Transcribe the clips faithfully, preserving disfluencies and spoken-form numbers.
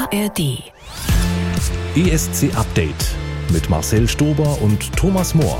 A R D. E S C Update mit Marcel Stober und Thomas Mohr.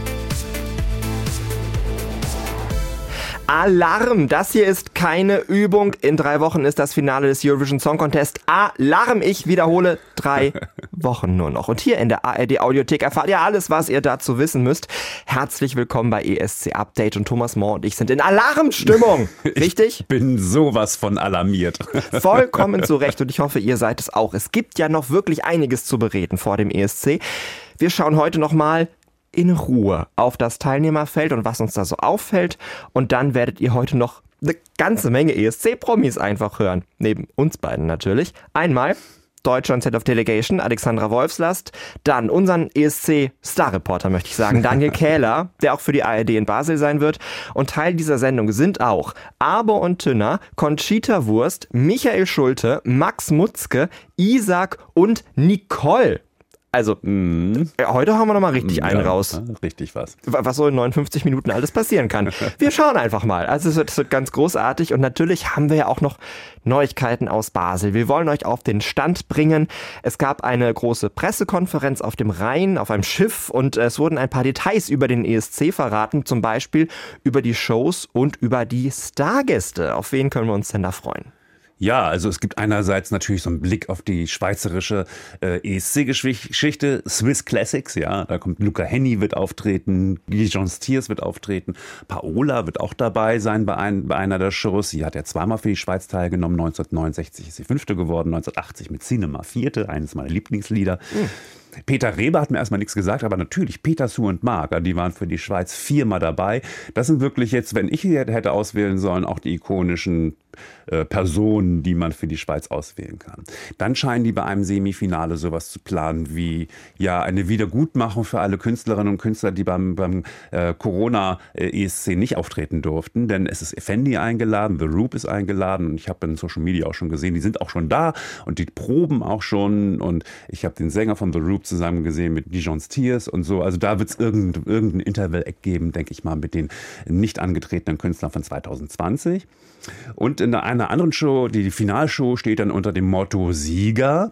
Alarm! Das hier ist keine Übung. In drei Wochen ist das Finale des Eurovision Song Contest. Alarm! Ich wiederhole, drei Wochen nur noch. Und hier in der A R D Audiothek erfahrt ihr alles, was ihr dazu wissen müsst. Herzlich willkommen bei E S C Update und Thomas Mohr und ich sind in Alarmstimmung. Richtig? Ich bin sowas von alarmiert. Vollkommen zu Recht und ich hoffe, ihr seid es auch. Es gibt ja noch wirklich einiges zu bereden vor dem E S C. Wir schauen heute nochmal in Ruhe auf das Teilnehmerfeld und was uns da so auffällt. Und dann werdet ihr heute noch eine ganze Menge E S C-Promis einfach hören. Neben uns beiden natürlich. Einmal Deutschlands Head of Delegation, Alexandra Wolfslast. Dann unseren E S C-Star-Reporter, möchte ich sagen, Daniel Kähler, der auch für die A R D in Basel sein wird. Und Teil dieser Sendung sind auch Abo und Tünner, Conchita Wurst, Michael Schulte, Max Mutzke, Isaac und Nicole. Also, mh, heute haben wir nochmal richtig ja, einen raus. Richtig was. Was so in neunundfünfzig Minuten alles passieren kann. Wir schauen einfach mal. Also es wird, es wird ganz großartig und natürlich haben wir ja auch noch Neuigkeiten aus Basel. Wir wollen euch auf den Stand bringen. Es gab eine große Pressekonferenz auf dem Rhein, auf einem Schiff und es wurden ein paar Details über den E S C verraten, zum Beispiel über die Shows und über die Stargäste. Auf wen können wir uns denn da freuen? Ja, also es gibt einerseits natürlich so einen Blick auf die schweizerische äh, E S C-Geschichte, Swiss Classics, ja, da kommt Luca Hänni wird auftreten, Dijon Thiers wird auftreten, Paola wird auch dabei sein bei, ein, bei einer der Shows, sie hat ja zweimal für die Schweiz teilgenommen, neunzehnhundertneunundsechzig ist sie Fünfte geworden, neunzehnhundertachtzig mit Cinema Vierte, eines meiner Lieblingslieder. Mhm. Peter Reber hat mir erstmal nichts gesagt, aber natürlich Peter, Sue und Marc, die waren für die Schweiz viermal dabei. Das sind wirklich jetzt, wenn ich hätte auswählen sollen, auch die ikonischen äh, Personen, die man für die Schweiz auswählen kann. Dann scheinen die bei einem Semifinale sowas zu planen wie ja eine Wiedergutmachung für alle Künstlerinnen und Künstler, die beim, beim äh, Corona-E S C nicht auftreten durften. Denn es ist Effendi eingeladen, The Roop ist eingeladen und ich habe in Social Media auch schon gesehen, die sind auch schon da und die proben auch schon und ich habe den Sänger von The Roop zusammen gesehen mit Dijon Thiers und so. Also da wird es irgendein, irgendein Interval-Eck geben, denke ich mal, mit den nicht angetretenen Künstlern von zwanzig zwanzig. Und in einer anderen Show, die, die Finalshow, steht dann unter dem Motto Sieger.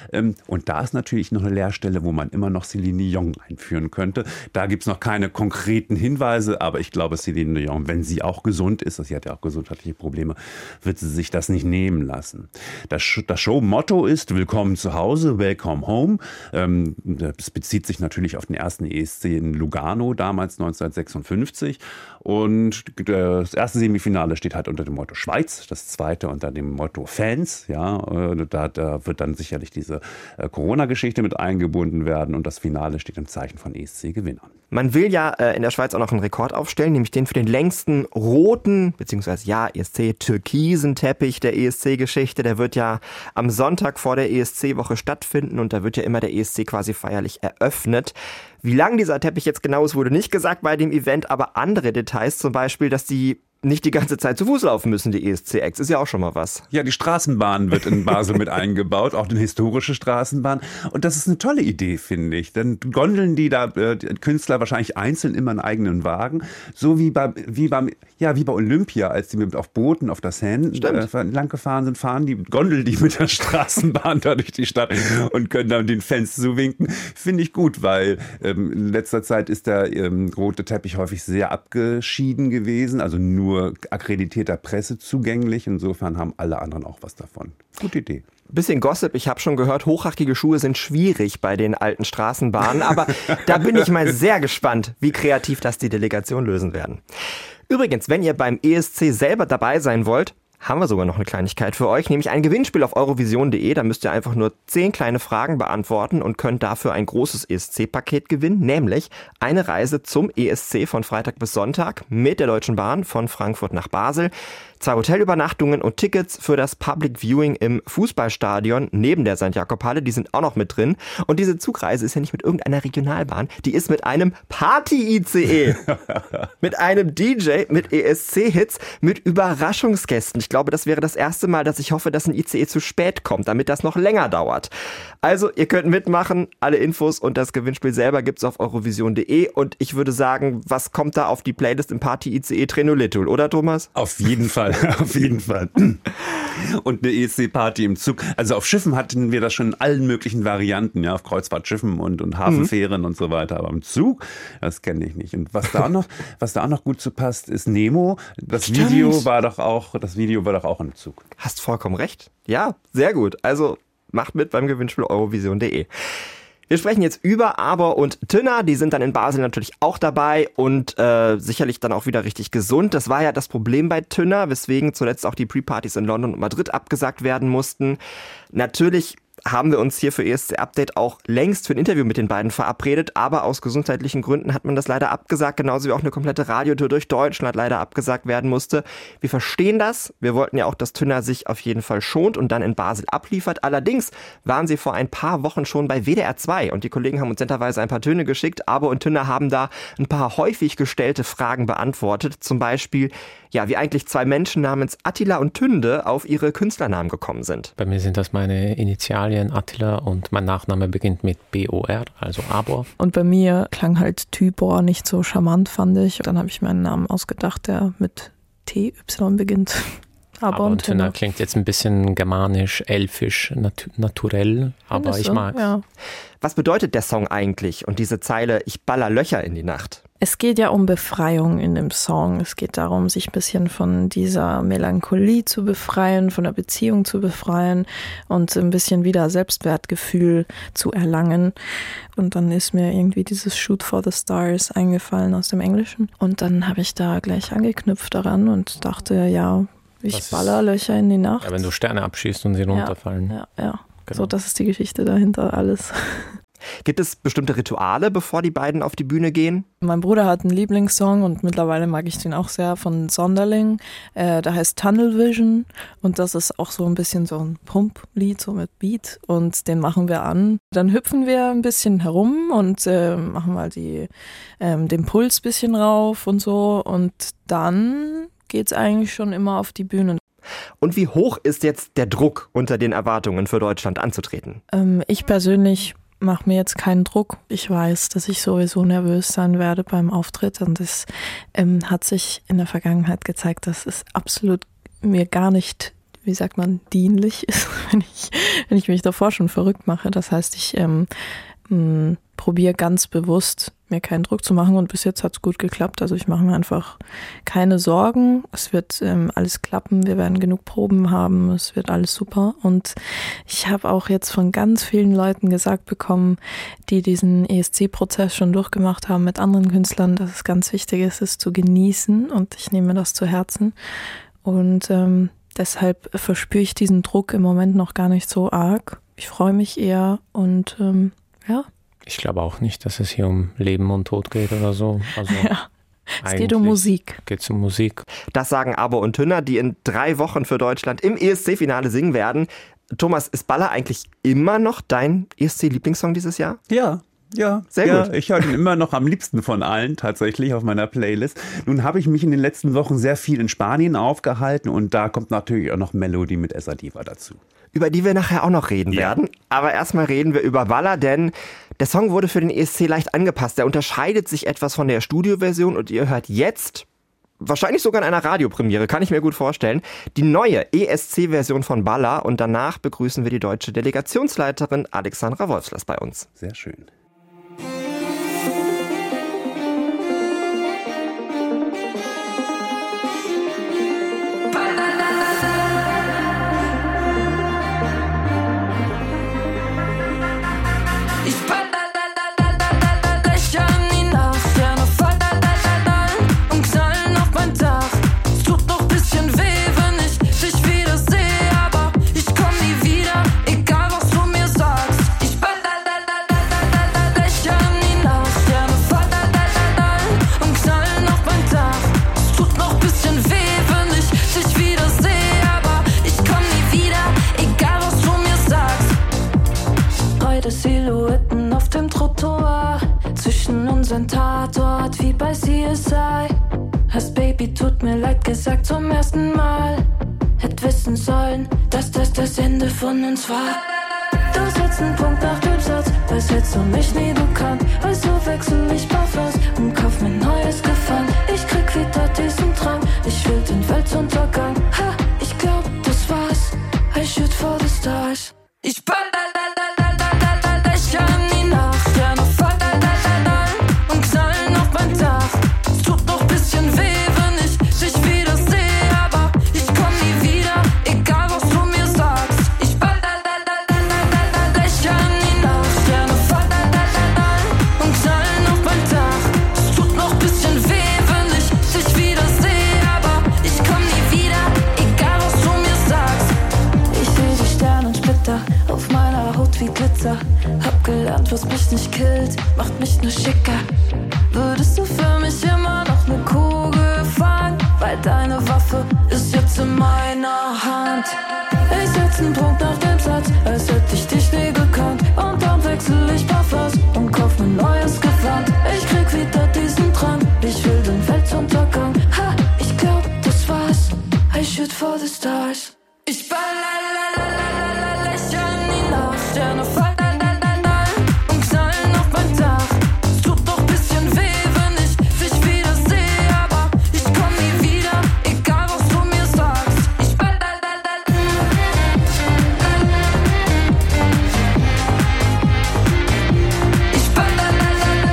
Und da ist natürlich noch eine Leerstelle, wo man immer noch Celine Dion einführen könnte. Da gibt es noch keine konkreten Hinweise, aber ich glaube, Celine Dion, wenn sie auch gesund ist, sie hat ja auch gesundheitliche Probleme, wird sie sich das nicht nehmen lassen. Das, das Show-Motto ist Willkommen zu Hause, Welcome Home. Das bezieht sich natürlich auf den ersten E S C in Lugano, damals neunzehnhundertsechsundfünfzig. Und das erste Semifinale steht halt unter dem Motto Schweiz, das zweite unter dem Motto Fans. Ja, da, da wird dann sicherlich diese Corona-Geschichte mit eingebunden werden und das Finale steht im Zeichen von E S C-Gewinnern. Man will ja äh, in der Schweiz auch noch einen Rekord aufstellen, nämlich den für den längsten roten, beziehungsweise ja, E S C-türkisen Teppich der E S C-Geschichte. Der wird ja am Sonntag vor der E S C-Woche stattfinden und da wird ja immer der E S C quasi feierlich eröffnet. Wie lang dieser Teppich jetzt genau ist, wurde nicht gesagt bei dem Event, aber andere Details, zum Beispiel, dass die nicht die ganze Zeit zu Fuß laufen müssen, die E S C-Acts, ist ja auch schon mal was. Ja, die Straßenbahn wird in Basel mit eingebaut, auch die historische Straßenbahn. Und das ist eine tolle Idee, finde ich. Denn gondeln die da äh, die Künstler wahrscheinlich einzeln immer einen eigenen Wagen, so wie bei, wie beim, ja, wie bei Olympia, als die mit auf Booten auf der Seine äh, lang gefahren sind, fahren die, gondeln die mit der Straßenbahn da durch die Stadt und können dann den Fans zuwinken. Finde ich gut, weil ähm, in letzter Zeit ist der ähm, rote Teppich häufig sehr abgeschieden gewesen, also nur akkreditierter Presse zugänglich. Insofern haben alle anderen auch was davon. Gute Idee. Bisschen Gossip, ich habe schon gehört, hochhackige Schuhe sind schwierig bei den alten Straßenbahnen, aber da bin ich mal sehr gespannt, wie kreativ das die Delegation lösen werden. Übrigens, wenn ihr beim E S C selber dabei sein wollt, haben wir sogar noch eine Kleinigkeit für euch, nämlich ein Gewinnspiel auf eurovision punkt de. Da müsst ihr einfach nur zehn kleine Fragen beantworten und könnt dafür ein großes E S C-Paket gewinnen, nämlich eine Reise zum E S C von Freitag bis Sonntag mit der Deutschen Bahn von Frankfurt nach Basel. Zwei Hotelübernachtungen und Tickets für das Public Viewing im Fußballstadion neben der Sankt Jakob-Halle, die sind auch noch mit drin. Und diese Zugreise ist ja nicht mit irgendeiner Regionalbahn, die ist mit einem Party-I C E. Mit einem D J, mit E S C-Hits, mit Überraschungsgästen. Ich glaube, das wäre das erste Mal, dass ich hoffe, dass ein I C E zu spät kommt, damit das noch länger dauert. Also, ihr könnt mitmachen. Alle Infos und das Gewinnspiel selber gibt's auf eurovision punkt de. Und ich würde sagen, was kommt da auf die Playlist im Party-I C E? Trenolito, oder Thomas? Auf jeden Fall. Auf jeden Fall. und eine E S C-Party im Zug. Also auf Schiffen hatten wir das schon in allen möglichen Varianten, ja, auf Kreuzfahrtschiffen und, und Hafenfähren mhm. und so weiter. Aber im Zug, das kenne ich nicht. Und was da noch, was da auch noch gut zu passt, ist Nemo. Das Stimmt. Video war doch auch, das Video war doch auch im Zug. Hast vollkommen recht. Ja, sehr gut. Also macht mit beim Gewinnspiel eurovision punkt de. Wir sprechen jetzt über Aber und Tünner, die sind dann in Basel natürlich auch dabei und äh, sicherlich dann auch wieder richtig gesund. Das war ja das Problem bei Tünner, weswegen zuletzt auch die Pre-Partys in London und Madrid abgesagt werden mussten. Natürlich haben wir uns hier für E S C Update auch längst für ein Interview mit den beiden verabredet, aber aus gesundheitlichen Gründen hat man das leider abgesagt, genauso wie auch eine komplette Radiotour durch Deutschland leider abgesagt werden musste. Wir verstehen das, wir wollten ja auch, dass Tünner sich auf jeden Fall schont und dann in Basel abliefert. Allerdings waren sie vor ein paar Wochen schon bei W D R zwei und die Kollegen haben uns netterweise ein paar Töne geschickt, Aber und Tünner haben da ein paar häufig gestellte Fragen beantwortet, zum Beispiel, ja, wie eigentlich zwei Menschen namens Attila und Tünde auf ihre Künstlernamen gekommen sind. Bei mir sind das meine Initialien Attila und mein Nachname beginnt mit B O R, also Abor. Und bei mir klang halt Tybor nicht so charmant, fand ich. Dann habe ich meinen Namen ausgedacht, der mit T Y beginnt. Aber, aber und Tünner klingt jetzt ein bisschen germanisch, elfisch, nat- naturell, aber so, ich mag's. Ja. Was bedeutet der Song eigentlich und diese Zeile, ich baller Löcher in die Nacht? Es geht ja um Befreiung in dem Song. Es geht darum, sich ein bisschen von dieser Melancholie zu befreien, von der Beziehung zu befreien und ein bisschen wieder Selbstwertgefühl zu erlangen. Und dann ist mir irgendwie dieses Shoot for the Stars eingefallen aus dem Englischen. Und dann habe ich da gleich angeknüpft daran und dachte, ja, ich das baller Löcher in die Nacht. Ja, wenn du Sterne abschießt und sie runterfallen. Ja, ja, ja. Genau. So, das ist die Geschichte dahinter, alles. Gibt es bestimmte Rituale, bevor die beiden auf die Bühne gehen? Mein Bruder hat einen Lieblingssong und mittlerweile mag ich den auch sehr von Sonderling. Äh, der heißt Tunnel Vision und das ist auch so ein bisschen so ein Pump-Lied, so mit Beat und den machen wir an. Dann hüpfen wir ein bisschen herum und äh, machen mal die, ähm, den Puls ein bisschen rauf und so und dann geht's eigentlich schon immer auf die Bühne. Und wie hoch ist jetzt der Druck unter den Erwartungen für Deutschland anzutreten? Ähm, ich persönlich mache mir jetzt keinen Druck. Ich weiß, dass ich sowieso nervös sein werde beim Auftritt und das ähm, hat sich in der Vergangenheit gezeigt, dass es absolut mir gar nicht, wie sagt man, dienlich ist, wenn ich, wenn ich mich davor schon verrückt mache. Das heißt, ich ähm, probiere ganz bewusst, mir keinen Druck zu machen und bis jetzt hat es gut geklappt. Also ich mache mir einfach keine Sorgen. Es wird ähm, alles klappen. Wir werden genug Proben haben. Es wird alles super. Und ich habe auch jetzt von ganz vielen Leuten gesagt bekommen, die diesen E S C-Prozess schon durchgemacht haben mit anderen Künstlern, dass es ganz wichtig ist, es zu genießen. Und ich nehme mir das zu Herzen. Und ähm, deshalb verspüre ich diesen Druck im Moment noch gar nicht so arg. Ich freue mich eher und ähm, ja. Ich glaube auch nicht, dass es hier um Leben und Tod geht oder so. Also ja, es geht um Musik. Geht um Musik. Das sagen Aber und Tünner, die in drei Wochen für Deutschland im E S C-Finale singen werden. Thomas, ist Baller eigentlich immer noch dein E S C-Lieblingssong dieses Jahr? Ja. Ja, sehr ja, gut. Ich höre ihn immer noch am liebsten von allen tatsächlich auf meiner Playlist. Nun habe ich mich in den letzten Wochen sehr viel in Spanien aufgehalten und da kommt natürlich auch noch Melody mit Esa Diva dazu. Über die wir nachher auch noch reden ja. werden. Aber erstmal reden wir über Baller, denn der Song wurde für den E S C leicht angepasst. Der unterscheidet sich etwas von der Studioversion und ihr hört jetzt, wahrscheinlich sogar in einer Radiopremiere, kann ich mir gut vorstellen, die neue E S C-Version von Baller und danach begrüßen wir die deutsche Delegationsleiterin Alexandra Wolfslers bei uns. Sehr schön. Silhouetten auf dem Trottoir, zwischen unseren Tatort wie bei C S I. Hast Baby, tut mir leid gesagt zum ersten Mal. Hätt wissen sollen, dass das das Ende von uns war. Du setzt einen Punkt nach dem Satz, weiß hättest du mich nie bekannt. Also wechsel ich Parfums und kauf mir neues Gefallen. Ich krieg wieder diesen Traum, ich will den Weltuntergang. Ha, ich glaub, das war's. Blut, was mich nicht killt, macht mich nur schicker. Würdest du für mich immer noch ne Kugel fangen? Weil deine Waffe ist jetzt in meiner Hand. Ich setz nen Punkt nach dem Satz, als hätte ich dich nie gekannt. Und dann wechsel ich Parfums und kauf mir neues Gewand. Ich krieg wieder diesen Drang, ich will den Weltuntergang. Ha, ich glaub, das war's. I shoot for the stars. Ich ballerlalala, lächeln in die Nacht. Sterne fallen und knallen auf mein Dach. Es tut doch ein bisschen weh, wenn ich dich wieder sehe. Aber ich komm nie wieder, egal was du mir sagst. Ich ballerlalala. Ich ballerlalala.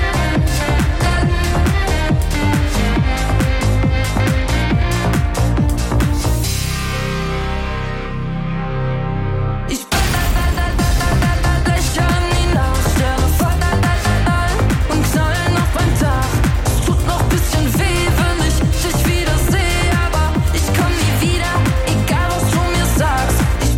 Ich lächeln in die Nacht, Sterne fallen und knallen auf mein Dach. Es tut noch ein bisschen weh, wenn ich dich wieder sehe. Aber ich komm nie wieder, egal was du mir sagst. Ich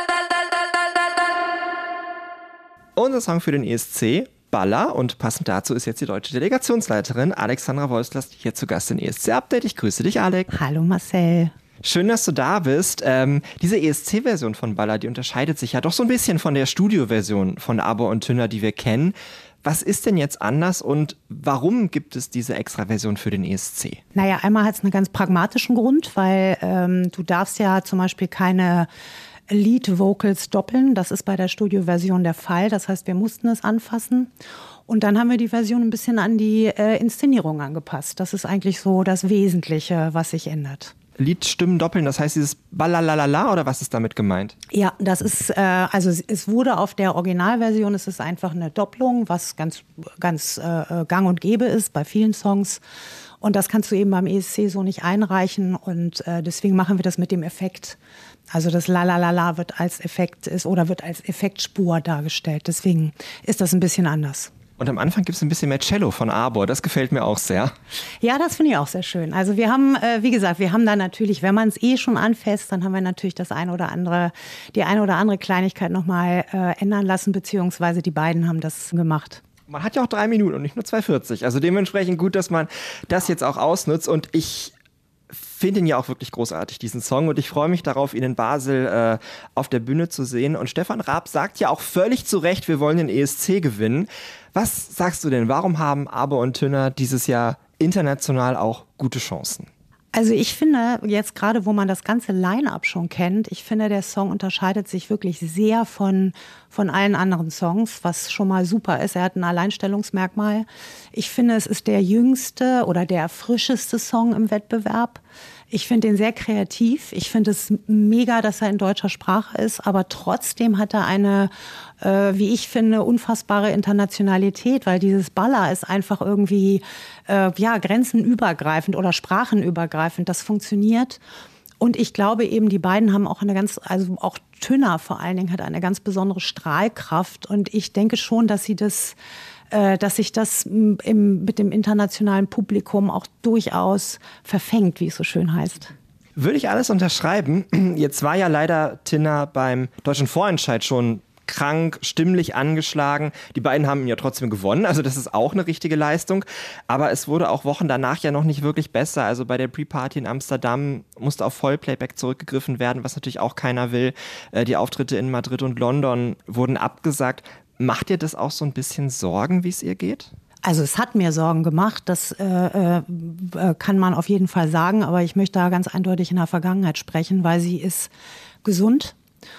Unser Song für den E S C, Baller. Und passend dazu ist jetzt die deutsche Delegationsleiterin Alexandra Wolslast hier zu Gast in E S C-Update. Ich grüße dich, Alex. Hallo Marcel. Schön, dass du da bist. Ähm, diese E S C-Version von Baller, die unterscheidet sich ja doch so ein bisschen von der Studio-Version von Abo und Tünner, die wir kennen. Was ist denn jetzt anders und warum gibt es diese Extra-Version für den E S C? Naja, einmal hat es einen ganz pragmatischen Grund, weil ähm, du darfst ja zum Beispiel keine Lead-Vocals doppeln. Das ist bei der Studio-Version der Fall. Das heißt, wir mussten es anfassen. Und dann haben wir die Version ein bisschen an die äh, Inszenierung angepasst. Das ist eigentlich so das Wesentliche, was sich ändert. Liedstimmen doppeln, das heißt dieses Ballalalala oder was ist damit gemeint? Ja, das ist, äh, also es wurde auf der Originalversion, es ist einfach eine Doppelung, was ganz, ganz äh, gang und gäbe ist bei vielen Songs. Und das kannst du eben beim E S C so nicht einreichen und äh, deswegen machen wir das mit dem Effekt. Also das Lalalala wird als Effekt ist oder wird als Effektspur dargestellt. Deswegen ist das ein bisschen anders. Und am Anfang gibt es ein bisschen mehr Cello von Arbor. Das gefällt mir auch sehr. Ja, das finde ich auch sehr schön. Also wir haben, äh, wie gesagt, wir haben da natürlich, wenn man es eh schon anfasst, dann haben wir natürlich das ein oder andere, die eine oder andere Kleinigkeit nochmal äh, ändern lassen, beziehungsweise die beiden haben das gemacht. Man hat ja auch drei Minuten und nicht nur zwei vierzig. Also dementsprechend gut, dass man das jetzt auch ausnutzt. Und ich finde ihn ja auch wirklich großartig, diesen Song. Und ich freue mich darauf, ihn in Basel äh, auf der Bühne zu sehen. Und Stefan Raab sagt ja auch völlig zu Recht, wir wollen den E S C gewinnen. Was sagst du denn? Warum haben Abo und Tünner dieses Jahr international auch gute Chancen? Also ich finde, jetzt gerade, wo man das ganze Line-Up schon kennt, ich finde, der Song unterscheidet sich wirklich sehr von, von allen anderen Songs, was schon mal super ist. Er hat ein Alleinstellungsmerkmal. Ich finde, es ist der jüngste oder der frischeste Song im Wettbewerb. Ich finde ihn sehr kreativ. Ich finde es mega, dass er in deutscher Sprache ist, aber trotzdem hat er eine, äh, wie ich finde, unfassbare Internationalität, weil dieses Baller ist einfach irgendwie äh, ja, grenzenübergreifend oder sprachenübergreifend. Das funktioniert. Und ich glaube eben, die beiden haben auch eine ganz, also auch Tünner vor allen Dingen hat eine ganz besondere Strahlkraft. Und ich denke schon, dass sie das dass sich das im, mit dem internationalen Publikum auch durchaus verfängt, wie es so schön heißt. Würde ich alles unterschreiben. Jetzt war ja leider Tinna beim deutschen Vorentscheid schon krank, stimmlich angeschlagen. Die beiden haben ihn ja trotzdem gewonnen, also das ist auch eine richtige Leistung. Aber es wurde auch Wochen danach ja noch nicht wirklich besser. Also bei der Pre-Party in Amsterdam musste auf Vollplayback zurückgegriffen werden, was natürlich auch keiner will. Die Auftritte in Madrid und London wurden abgesagt. Macht dir das auch so ein bisschen Sorgen, wie es ihr geht? Also es hat mir Sorgen gemacht, das äh, äh, kann man auf jeden Fall sagen. Aber ich möchte da ganz eindeutig in der Vergangenheit sprechen, weil sie ist gesund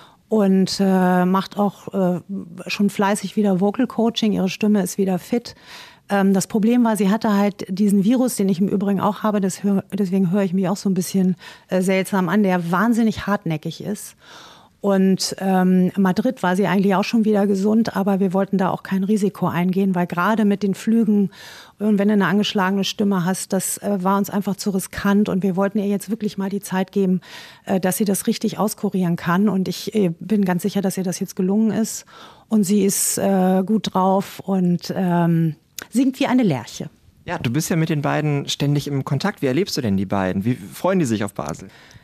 und äh, macht auch äh, schon fleißig wieder Vocal Coaching. Ihre Stimme ist wieder fit. Ähm, das Problem war, sie hatte halt diesen Virus, den ich im Übrigen auch habe. Das hör, deswegen höre ich mich auch so ein bisschen äh, seltsam an, der wahnsinnig hartnäckig ist. Und ähm, Madrid war sie eigentlich auch schon wieder gesund, aber wir wollten da auch kein Risiko eingehen, weil gerade mit den Flügen und wenn du eine angeschlagene Stimme hast, das äh, war uns einfach zu riskant und wir wollten ihr jetzt wirklich mal die Zeit geben, äh, dass sie das richtig auskurieren kann. Und ich äh, bin ganz sicher, dass ihr das jetzt gelungen ist. Und sie ist äh, gut drauf und ähm, singt wie eine Lerche. Ja, du bist ja mit den beiden ständig im Kontakt. Wie erlebst du denn die beiden? Wie freuen die sich auf Basel?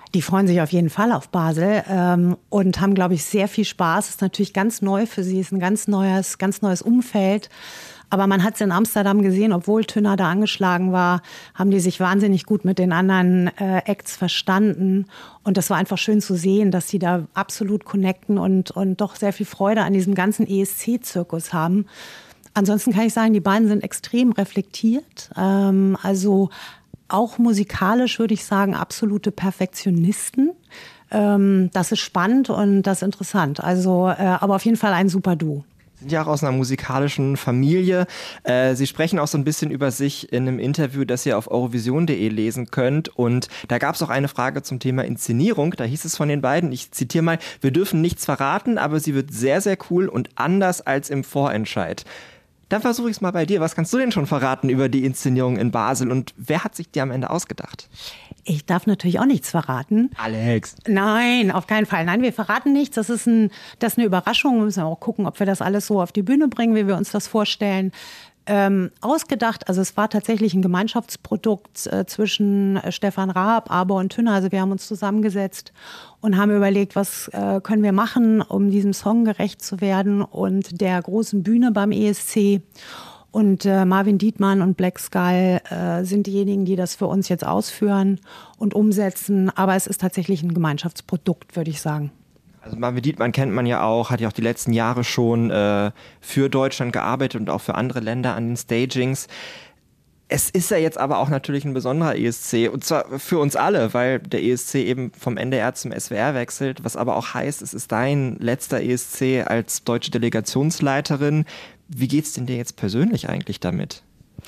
Die freuen sich auf jeden Fall auf Basel ähm, und haben, glaube ich, sehr viel Spaß. Ist natürlich ganz neu für sie, ist ein ganz neues, ganz neues Umfeld. Aber man hat es in Amsterdam gesehen, obwohl Tünner da angeschlagen war, haben die sich wahnsinnig gut mit den anderen äh, Acts verstanden. Und das war einfach schön zu sehen, dass sie da absolut connecten und, und doch sehr viel Freude an diesem ganzen E S C-Zirkus haben. Ansonsten kann ich sagen, die beiden sind extrem reflektiert. Ähm, also auch musikalisch würde ich sagen, absolute Perfektionisten. Ähm, das ist spannend und das ist interessant. Also, äh, aber auf jeden Fall ein super Duo. Sind ja auch aus einer musikalischen Familie. Äh, Sie sprechen auch so ein bisschen über sich in einem Interview, das ihr auf eurovision punkt de lesen könnt. Und da gab es auch eine Frage zum Thema Inszenierung. Da hieß es von den beiden, ich zitiere mal, wir dürfen nichts verraten, aber sie wird sehr, sehr cool und anders als im Vorentscheid. Dann versuche ich es mal bei dir. Was kannst du denn schon verraten über die Inszenierung in Basel und wer hat sich die am Ende ausgedacht? Ich darf natürlich auch nichts verraten. Alex. Nein, auf keinen Fall. Nein, wir verraten nichts. Das ist, ein, das ist eine Überraschung. Wir müssen auch gucken, ob wir das alles so auf die Bühne bringen, wie wir uns das vorstellen. Ähm, ausgedacht, also es war tatsächlich ein Gemeinschaftsprodukt äh, zwischen Stefan Raab, Arbor und Tünner. Also wir haben uns zusammengesetzt und haben überlegt, was äh, können wir machen, um diesem Song gerecht zu werden und der großen Bühne beim E S C. Und äh, Marvin Dietmann und Black Skull äh, sind diejenigen, die das für uns jetzt ausführen und umsetzen. Aber es ist tatsächlich ein Gemeinschaftsprodukt, würde ich sagen. Also Marvin Dietmann kennt man ja auch, hat ja auch die letzten Jahre schon äh, für Deutschland gearbeitet und auch für andere Länder an den Stagings. Es ist ja jetzt aber auch natürlich ein besonderer E S C und zwar für uns alle, weil der E S C eben vom N D R zum S W R wechselt, was aber auch heißt, es ist dein letzter E S C als deutsche Delegationsleiterin. Wie geht's denn dir jetzt persönlich eigentlich damit?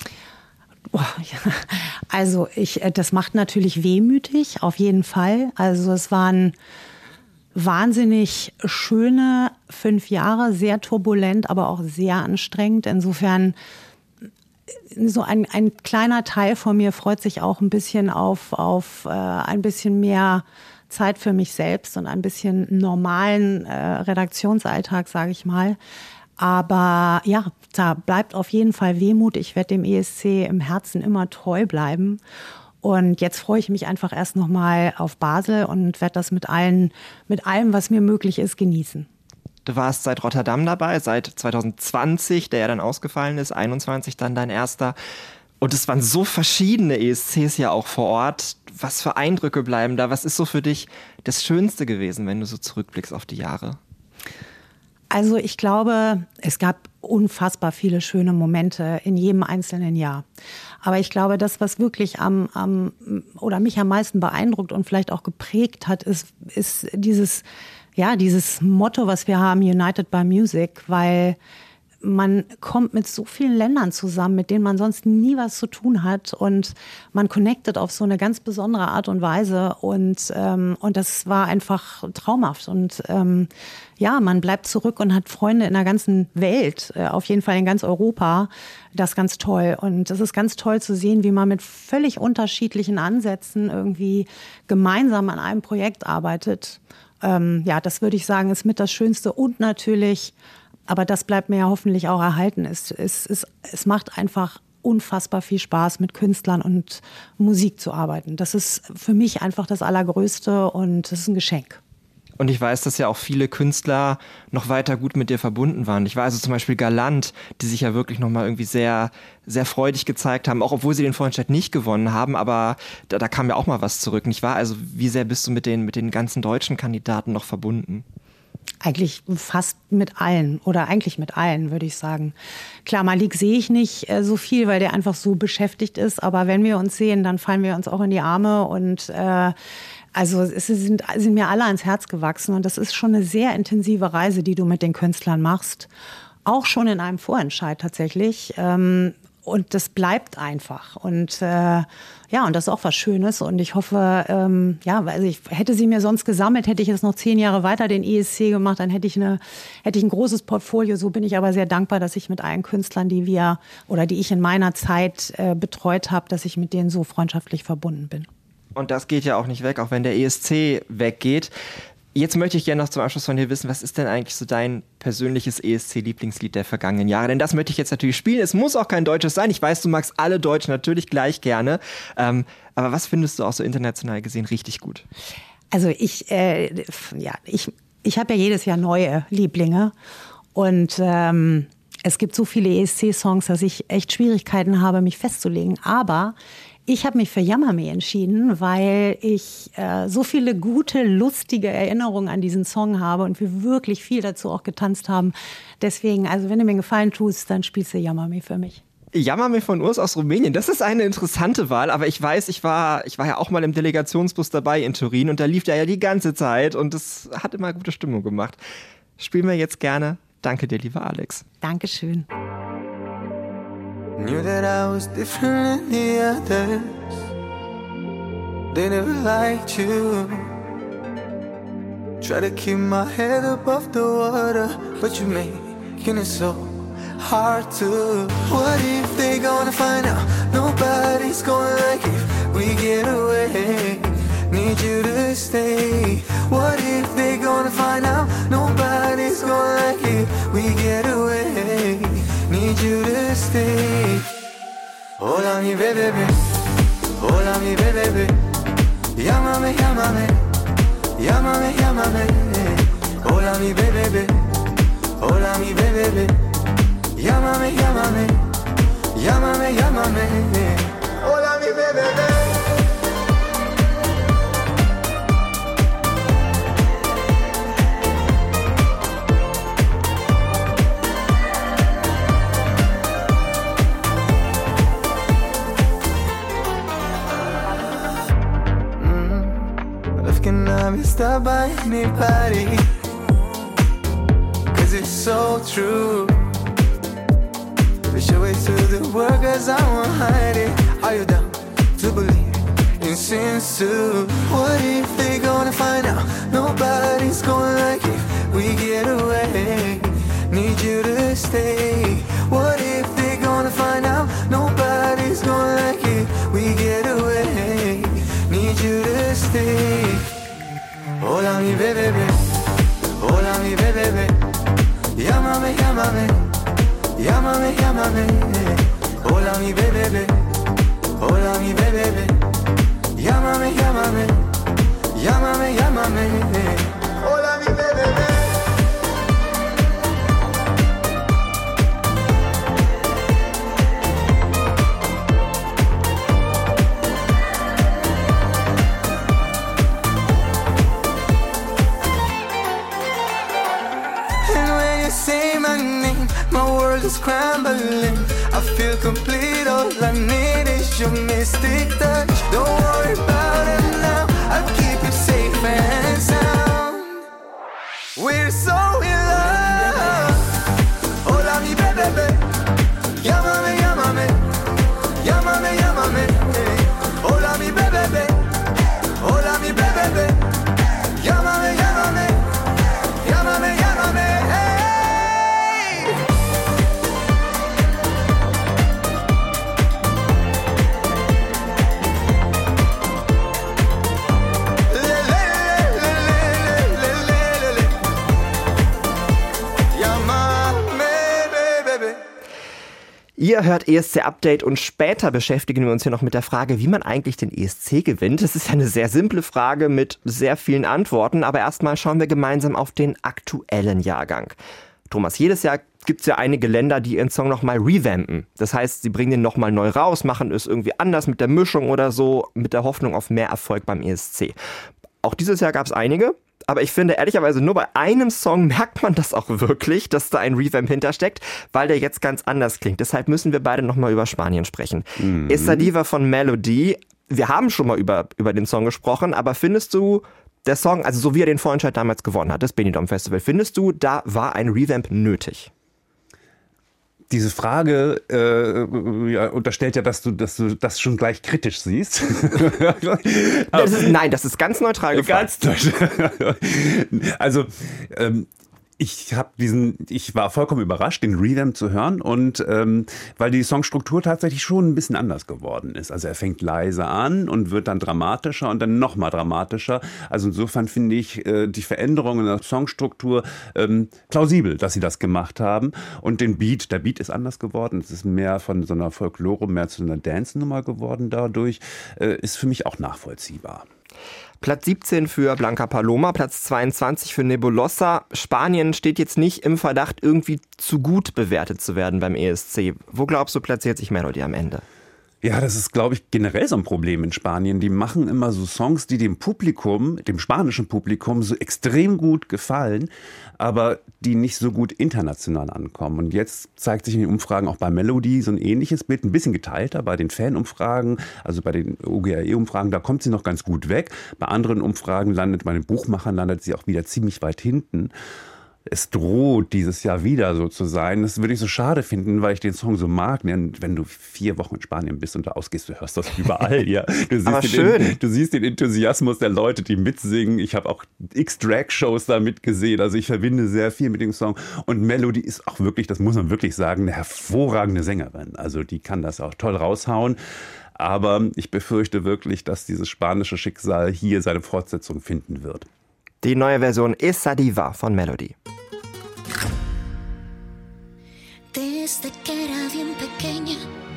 Also ich, das macht natürlich wehmütig, auf jeden Fall. Also es waren wahnsinnig schöne fünf Jahre, sehr turbulent, aber auch sehr anstrengend. Insofern so ein, ein kleiner Teil von mir freut sich auch ein bisschen auf, auf äh, ein bisschen mehr Zeit für mich selbst und ein bisschen normalen äh, Redaktionsalltag, sage ich mal. Aber ja, da bleibt auf jeden Fall Wehmut. Ich werde dem E S C im Herzen immer treu bleiben. Und jetzt freue ich mich einfach erst nochmal auf Basel und werde das mit allen, mit allem, was mir möglich ist, genießen. Du warst seit Rotterdam dabei, seit zwanzig zwanzig, der ja dann ausgefallen ist, einundzwanzig dann dein erster. Und es waren so verschiedene E S Cs ja auch vor Ort. Was für Eindrücke bleiben da? Was ist so für dich das Schönste gewesen, wenn du so zurückblickst auf die Jahre? Also ich glaube, es gab unfassbar viele schöne Momente in jedem einzelnen Jahr. Aber ich glaube, das, was wirklich am, am oder mich am meisten beeindruckt und vielleicht auch geprägt hat, ist, ist dieses, ja, dieses Motto, was wir haben, United by Music, weil man kommt mit so vielen Ländern zusammen, mit denen man sonst nie was zu tun hat und man connectet auf so eine ganz besondere Art und Weise und ähm, und das war einfach traumhaft und ähm, ja, man bleibt zurück und hat Freunde in der ganzen Welt, äh, auf jeden Fall in ganz Europa, das ist ganz toll und es ist ganz toll zu sehen, wie man mit völlig unterschiedlichen Ansätzen irgendwie gemeinsam an einem Projekt arbeitet. Ähm, ja, das würde ich sagen, ist mit das Schönste und natürlich, aber das bleibt mir ja hoffentlich auch erhalten. Es, es, es, es macht einfach unfassbar viel Spaß, mit Künstlern und Musik zu arbeiten. Das ist für mich einfach das Allergrößte und das ist ein Geschenk. Und ich weiß, dass ja auch viele Künstler noch weiter gut mit dir verbunden waren. Ich war also zum Beispiel Galant, die sich ja wirklich nochmal irgendwie sehr, sehr freudig gezeigt haben, auch obwohl sie den Vorentscheid nicht gewonnen haben, aber da, da kam ja auch mal was zurück. Nicht wahr? Also wie sehr bist du mit den, mit den ganzen deutschen Kandidaten noch verbunden? Eigentlich fast mit allen oder eigentlich mit allen, würde ich sagen. Klar, Malik sehe ich nicht äh, so viel, weil der einfach so beschäftigt ist. Aber wenn wir uns sehen, dann fallen wir uns auch in die Arme und äh, also es sind, sind mir alle ans Herz gewachsen. Und das ist schon eine sehr intensive Reise, die du mit den Künstlern machst. Auch schon in einem Vorentscheid tatsächlich. Ähm, Und das bleibt einfach. Und äh, ja, und das ist auch was Schönes. Und ich hoffe, ähm, ja, also ich hätte sie mir sonst gesammelt, hätte ich jetzt noch zehn Jahre weiter den E S C gemacht, dann hätte ich eine, hätte ich ein großes Portfolio. So bin ich aber sehr dankbar, dass ich mit allen Künstlern, die wir oder die ich in meiner Zeit äh, betreut habe, dass ich mit denen so freundschaftlich verbunden bin. Und das geht ja auch nicht weg, auch wenn der E S C weggeht. Jetzt möchte ich gerne noch zum Abschluss von dir wissen, was ist denn eigentlich so dein persönliches E S C-Lieblingslied der vergangenen Jahre? Denn das möchte ich jetzt natürlich spielen. Es muss auch kein deutsches sein. Ich weiß, du magst alle Deutschen natürlich gleich gerne. Ähm, aber was findest du auch so international gesehen richtig gut? Also ich, äh, ja, ich, ich habe ja jedes Jahr neue Lieblinge und ähm, es gibt so viele E S C-Songs, dass ich echt Schwierigkeiten habe, mich festzulegen. Aber ich habe mich für Jammer Me entschieden, weil ich äh, so viele gute, lustige Erinnerungen an diesen Song habe und wir wirklich viel dazu auch getanzt haben. Deswegen, also wenn du mir einen Gefallen tust, dann spielst du Jammer Me für mich. Jammer Me von Urs aus Rumänien, das ist eine interessante Wahl, aber ich weiß, ich war, ich war ja auch mal im Delegationsbus dabei in Turin und da lief der ja die ganze Zeit und das hat immer gute Stimmung gemacht. Spielen wir jetzt gerne. Danke dir, lieber Alex. Dankeschön. Knew that I was different than the others. They never liked you. Try to keep my head above the water, but you making it so hard to. What if they gonna find out nobody's gonna like if we get away? Need you to stay. What if they gonna find out nobody's gonna like it? We get away. Need you to stay. Hola mi bebé, hola mi bebé. Llámame, llámame, llámame, llámame. Hola mi bebé, hola mi bebé. Llámame, llámame, llámame, llámame. Hola mi bebé. Can be stopped by anybody? Cause it's so true. We should wait till the world, cause I won't hide it. Are you down to believe in sins too? What if they gonna find out nobody's gonna like it? We get away. Need you to stay. What if they gonna find out nobody's gonna like it? We get away. Need you to stay. Hola mi bebé, hola mi bebé. Llámame, llámame, llámame, llámame. Hola mi bebé, hola mi bebé. Llámame, llámame, llámame, llámame. Hola mi bebé. Say my name, my world is crumbling. I feel complete, all I need is your mystic touch. Don't worry about it now, I'll keep you safe and sound. We're so in love. Hola mi bebé, llámame, llámame, llámame, llámame. Hola mi bebé, hola mi bebé, llámame, llámame, llámame, llámame. Ihr hört E S C Update und später beschäftigen wir uns hier noch mit der Frage, wie man eigentlich den E S C gewinnt. Das ist ja eine sehr simple Frage mit sehr vielen Antworten, aber erstmal schauen wir gemeinsam auf den aktuellen Jahrgang. Thomas, jedes Jahr gibt es ja einige Länder, die ihren Song nochmal revampen. Das heißt, sie bringen den nochmal neu raus, machen es irgendwie anders mit der Mischung oder so, mit der Hoffnung auf mehr Erfolg beim E S C. Auch dieses Jahr gab es einige. Aber ich finde, ehrlicherweise, nur bei einem Song merkt man das auch wirklich, dass da ein Revamp hintersteckt, weil der jetzt ganz anders klingt. Deshalb müssen wir beide nochmal über Spanien sprechen. Mhm. Esta Diva von Melody. Wir haben schon mal über, über den Song gesprochen, aber findest du, der Song, also so wie er den Vorentscheid damals gewonnen hat, das Benidorm Festival, findest du, da war ein Revamp nötig? Diese Frage äh, ja, unterstellt ja, dass du, dass du das schon gleich kritisch siehst. das ist, nein, das ist ganz neutral gefragt. Ganz neutral. Also ähm, ich habe diesen, ich war vollkommen überrascht, den Revamp zu hören und ähm, weil die Songstruktur tatsächlich schon ein bisschen anders geworden ist. Also er fängt leise an und wird dann dramatischer und dann nochmal dramatischer. Also insofern finde ich äh, die Veränderung in der Songstruktur ähm, plausibel, dass sie das gemacht haben. Und den Beat, der Beat ist anders geworden. Es ist mehr von so einer Folklore, mehr zu einer Dance-Nummer geworden dadurch. Äh, ist für mich auch nachvollziehbar. Platz siebzehn für Blanca Paloma, Platz zweiundzwanzig für Nebulosa. Spanien steht jetzt nicht im Verdacht, irgendwie zu gut bewertet zu werden beim E S C. Wo glaubst du, platziert sich Melody am Ende? Ja, das ist, glaube ich, generell so ein Problem in Spanien. Die machen immer so Songs, die dem Publikum, dem spanischen Publikum, so extrem gut gefallen, aber die nicht so gut international ankommen. Und jetzt zeigt sich in den Umfragen auch bei Melody so ein ähnliches Bild, ein bisschen geteilter bei den Fanumfragen, also bei den O G R E-Umfragen, da kommt sie noch ganz gut weg. Bei anderen Umfragen landet, bei den Buchmachern landet sie auch wieder ziemlich weit hinten. Es droht dieses Jahr wieder so zu sein. Das würde ich so schade finden, weil ich den Song so mag. Wenn du vier Wochen in Spanien bist und da ausgehst, du hörst das überall. Ja. Du siehst Aber den, schön. Du siehst den Enthusiasmus der Leute, die mitsingen. Ich habe auch x Drag-Shows da mitgesehen. Also ich verbinde sehr viel mit dem Song. Und Melody ist auch wirklich, das muss man wirklich sagen, eine hervorragende Sängerin. Also die kann das auch toll raushauen. Aber ich befürchte wirklich, dass dieses spanische Schicksal hier seine Fortsetzung finden wird. Die neue Version Esa Diva von Melody. Desde que era bien pequeña,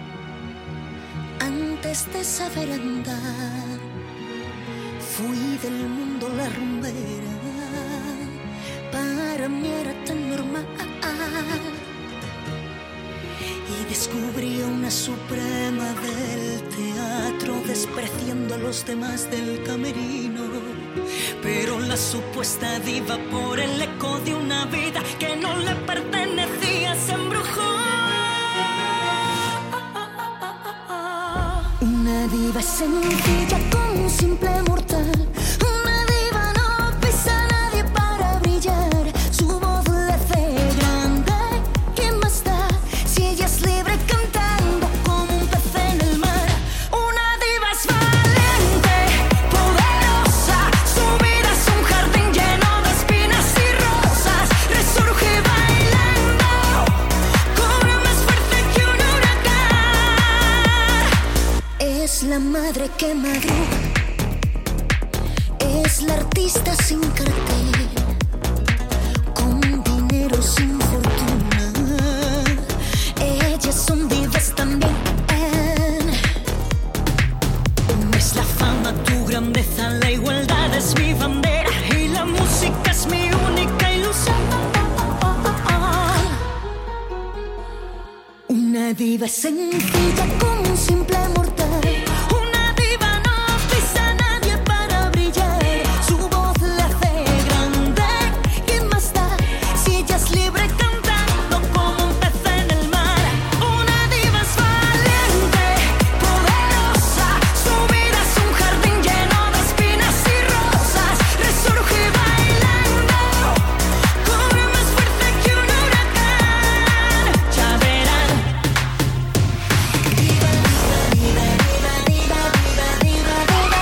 antes de saber andar, fui del mundo la rumbera, para mí era tan normal. Y descubrí una suprema del teatro, despreciando a los demás del camerino. Pero la supuesta diva, por el eco de una vida que no le pertenecía, se embrujó. Una diva sencilla como un simple mortal. Una diva no pisa a nadie para brillar. Su voz le hace grande. ¿Quién más da si ella es libre cantando como un pez en el mar? Una diva es valiente, poderosa. Su vida es un jardín lleno de espinas y rosas. Resurge bailando, cobra más fuerte que un huracán. Es la madre que madruga, es la artista sin cartel, con dinero sin fortuna. Ellas son divas también. Es la fama tu grandeza, la igualdad es mi bandera y la música es mi única ilusión. Una diva sencilla como un simple mortal. Una diva no pisa a nadie para brillar. Su voz le hace grande. ¿Quién más da si ella es libre cantando como un pez en el mar? Una diva es valiente, poderosa. Su vida es un jardín lleno de espinas y rosas. Resurge bailando, cobra más fuerte que un huracán. Ya verán. Diva, diva, diva, diva, diva, diva, diva,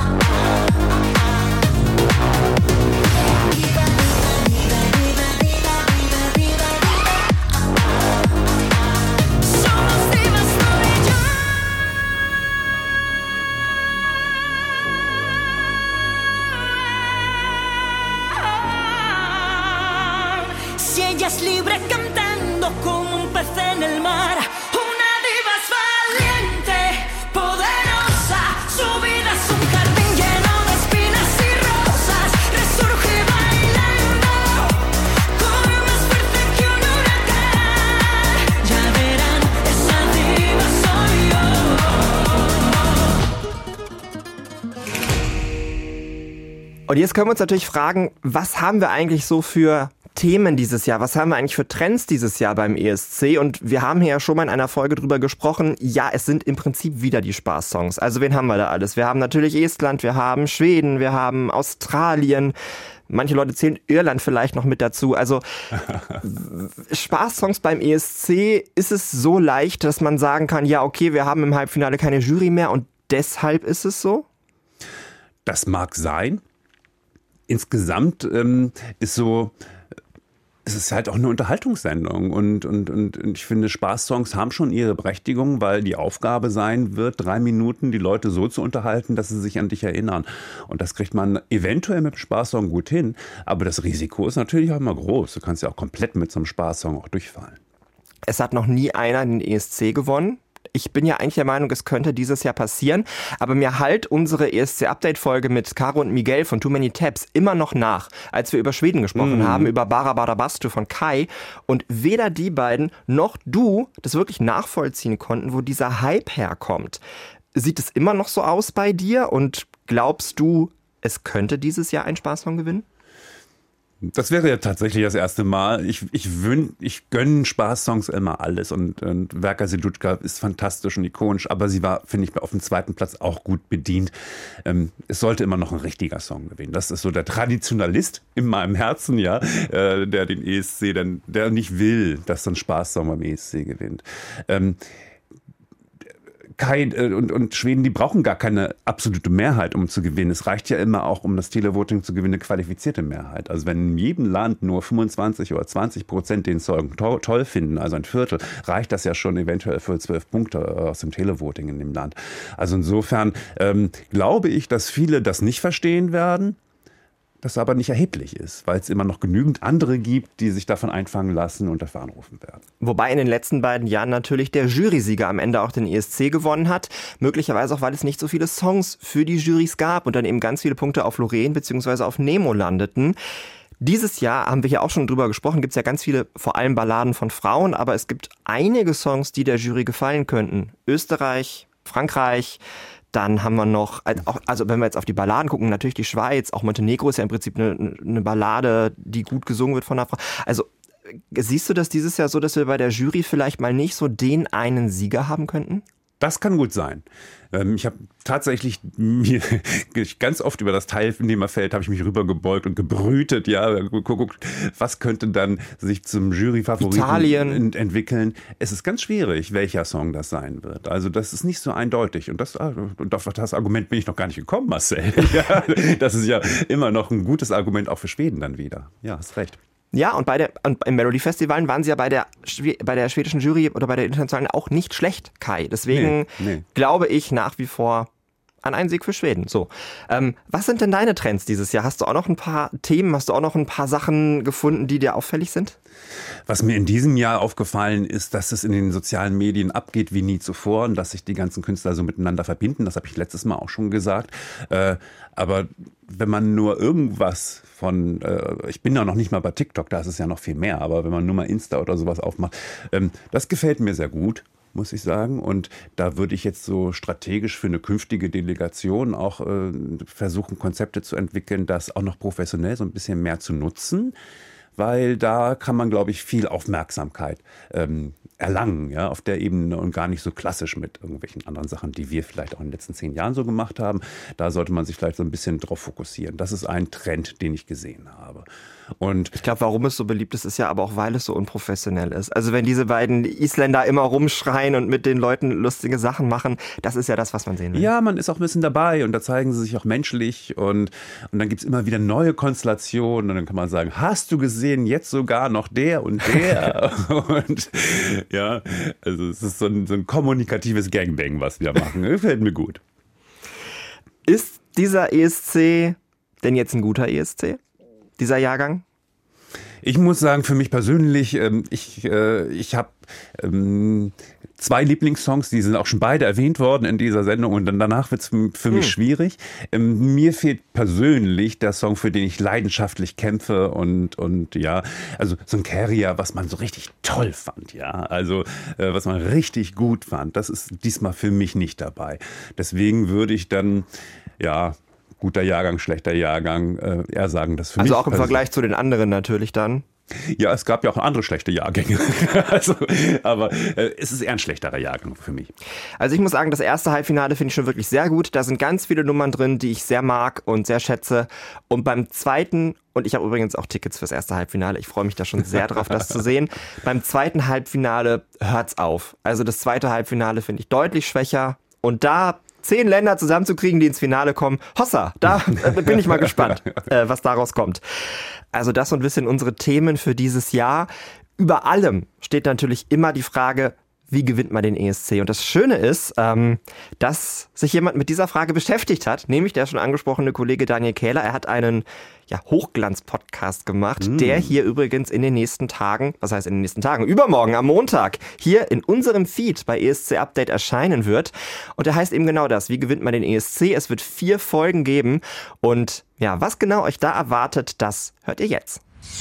diva. Diva, diva, diva, diva, diva, diva, diva. Somos divas tú y yo. Si ella es libre cantando como un pez en el mar. Una diva es valiente, poderosa. Su vida es un jardín lleno de espinas y rosas. Resurge bailando, cobra más fuerte que un huracán. Ya verán, esa diva soy yo. Und jetzt können wir uns natürlich fragen, was haben wir eigentlich so für Themen dieses Jahr? Was haben wir eigentlich für Trends dieses Jahr beim E S C? Und wir haben hier ja schon mal in einer Folge drüber gesprochen. Ja, es sind im Prinzip wieder die Spaßsongs. Also wen haben wir da alles? Wir haben natürlich Estland, wir haben Schweden, wir haben Australien. Manche Leute zählen Irland vielleicht noch mit dazu. Also Spaßsongs beim E S C, ist es so leicht, dass man sagen kann, ja okay, wir haben im Halbfinale keine Jury mehr und deshalb ist es so? Das mag sein. Insgesamt ähm, ist so, es ist halt auch eine Unterhaltungssendung und, und, und ich finde, Spaßsongs haben schon ihre Berechtigung, weil die Aufgabe sein wird, drei Minuten die Leute so zu unterhalten, dass sie sich an dich erinnern. Und das kriegt man eventuell mit dem Spaßsong gut hin, aber das Risiko ist natürlich auch immer groß. Du kannst ja auch komplett mit so einem Spaßsong auch durchfallen. Es hat noch nie einer den E S C gewonnen. ich bin ja eigentlich der Meinung, es könnte dieses Jahr passieren, aber mir halt unsere E S C-Update-Folge mit Caro und Miguel von Too Many Tabs immer noch nach, als wir über Schweden gesprochen mhm. haben, über Bara Bara Bastu von Kai, und weder die beiden noch du das wirklich nachvollziehen konnten, wo dieser Hype herkommt. Sieht es immer noch so aus bei dir und glaubst du, es könnte dieses Jahr ein Spaßsong gewinnen? Das wäre ja tatsächlich das erste Mal. Ich, ich, wün, ich gönne Spaßsongs immer alles und, und Werka Sedutschka ist fantastisch und ikonisch, aber sie war, finde ich, auf dem zweiten Platz auch gut bedient. Ähm, es sollte immer noch ein richtiger Song gewinnen. Das ist so der Traditionalist in meinem Herzen, ja, äh, der den E S C, dann, der nicht will, dass so ein Spaßsong beim E S C gewinnt. Ähm, Kai und, und Schweden, die brauchen gar keine absolute Mehrheit, um zu gewinnen. Es reicht ja immer auch, um das Televoting zu gewinnen, eine qualifizierte Mehrheit. Also wenn in jedem Land nur fünfundzwanzig oder zwanzig Prozent den Song to- toll finden, also ein Viertel, reicht das ja schon eventuell für zwölf Punkte aus dem Televoting in dem Land. Also insofern ähm, glaube ich, dass viele das nicht verstehen werden. Das aber nicht erheblich ist, weil es immer noch genügend andere gibt, die sich davon einfangen lassen und dafür anrufen werden. Wobei in den letzten beiden Jahren natürlich der Jurysieger am Ende auch den E S C gewonnen hat. Möglicherweise auch, weil es nicht so viele Songs für die Jurys gab und dann eben ganz viele Punkte auf Loreen bzw. auf Nemo landeten. Dieses Jahr, haben wir hier auch schon drüber gesprochen, gibt es ja ganz viele, vor allem Balladen von Frauen, aber es gibt einige Songs, die der Jury gefallen könnten. Österreich, Frankreich. Dann haben wir noch, also wenn wir jetzt auf die Balladen gucken, natürlich die Schweiz, auch Montenegro ist ja im Prinzip eine, eine Ballade, die gut gesungen wird von einer Frau. Also siehst du das dieses Jahr so, dass wir bei der Jury vielleicht mal nicht so den einen Sieger haben könnten? Das kann gut sein. Ich habe tatsächlich mir ganz oft über das Teilnehmerfeld habe ich mich rübergebeugt und gebrütet, ja, geguckt, was könnte dann sich zum Juryfavoriten Italien entwickeln. Es ist ganz schwierig, welcher Song das sein wird. Also das ist nicht so eindeutig. Und das, und auf das Argument bin ich noch gar nicht gekommen, Marcel. Ja, das ist ja immer noch ein gutes Argument auch für Schweden dann wieder. Ja, hast recht. Ja, und bei der und im Melody-Festivalen waren sie ja bei der bei der schwedischen Jury oder bei der internationalen auch nicht schlecht, Kai. Deswegen nee, nee. glaube ich nach wie vor an einen Sieg für Schweden. So, ähm, was sind denn deine Trends dieses Jahr? Hast du auch noch ein paar Themen, hast du auch noch ein paar Sachen gefunden, die dir auffällig sind? Was mir in diesem Jahr aufgefallen ist, dass es in den sozialen Medien abgeht wie nie zuvor und dass sich die ganzen Künstler so miteinander verbinden. Das habe ich letztes Mal auch schon gesagt. Äh, aber wenn man nur irgendwas von, äh, ich bin ja noch nicht mal bei TikTok, da ist es ja noch viel mehr, aber wenn man nur mal Insta oder sowas aufmacht, ähm, das gefällt mir sehr gut, muss ich sagen. Und da würde ich jetzt so strategisch für eine künftige Delegation auch äh, versuchen, Konzepte zu entwickeln, das auch noch professionell so ein bisschen mehr zu nutzen. Weil da kann man, glaube ich, viel Aufmerksamkeit ähm, erlangen, ja, auf der Ebene und gar nicht so klassisch mit irgendwelchen anderen Sachen, die wir vielleicht auch in den letzten zehn Jahren so gemacht haben. Da sollte man sich vielleicht so ein bisschen drauf fokussieren. Das ist ein Trend, den ich gesehen habe. Und ich glaube, warum es so beliebt ist, ist ja aber auch, weil es so unprofessionell ist. Also wenn diese beiden Isländer immer rumschreien und mit den Leuten lustige Sachen machen, das ist ja das, was man sehen will. Ja, man ist auch ein bisschen dabei und da zeigen sie sich auch menschlich und, und dann gibt es immer wieder neue Konstellationen und dann kann man sagen, hast du gesehen, jetzt sogar noch der und der. Und ja, also es ist so ein, so ein kommunikatives Gangbang, was wir machen. Gefällt mir gut. Ist dieser E S C denn jetzt ein guter E S C? Dieser Jahrgang? Ich muss sagen, für mich persönlich, ähm, ich, äh, ich habe ähm, zwei Lieblingssongs, die sind auch schon beide erwähnt worden in dieser Sendung und dann danach wird es für, für mich hm. schwierig. Ähm, mir fehlt persönlich der Song, für den ich leidenschaftlich kämpfe und, und ja, also so ein Carrier, was man so richtig toll fand, ja, also äh, was man richtig gut fand, das ist diesmal für mich nicht dabei. Deswegen würde ich dann, ja, guter Jahrgang, schlechter Jahrgang, äh, eher sagen, das für also mich. Also auch im Vergleich zu den anderen natürlich dann? Ja, es gab ja auch andere schlechte Jahrgänge. also, aber äh, es ist eher ein schlechterer Jahrgang für mich. Also ich muss sagen, das erste Halbfinale finde ich schon wirklich sehr gut. Da sind ganz viele Nummern drin, die ich sehr mag und sehr schätze. Und beim zweiten, und ich habe übrigens auch Tickets fürs erste Halbfinale, ich freue mich da schon sehr drauf, das zu sehen. Beim zweiten Halbfinale hört's auf. Also das zweite Halbfinale finde ich deutlich schwächer. Und da zehn Länder zusammenzukriegen, die ins Finale kommen. Hossa, da bin ich mal gespannt, äh, was daraus kommt. Also das so ein bisschen unsere Themen für dieses Jahr. Über allem steht natürlich immer die Frage, wie gewinnt man den E S C? Und das Schöne ist, ähm, dass sich jemand mit dieser Frage beschäftigt hat, nämlich der schon angesprochene Kollege Daniel Kähler. Er hat einen ja, Hochglanz-Podcast gemacht, mm. der hier übrigens in den nächsten Tagen, was heißt in den nächsten Tagen, übermorgen am Montag, hier in unserem Feed bei E S C Update erscheinen wird. Und der heißt eben genau das, wie gewinnt man den E S C? Es wird vier Folgen geben und ja, was genau euch da erwartet, das hört ihr jetzt.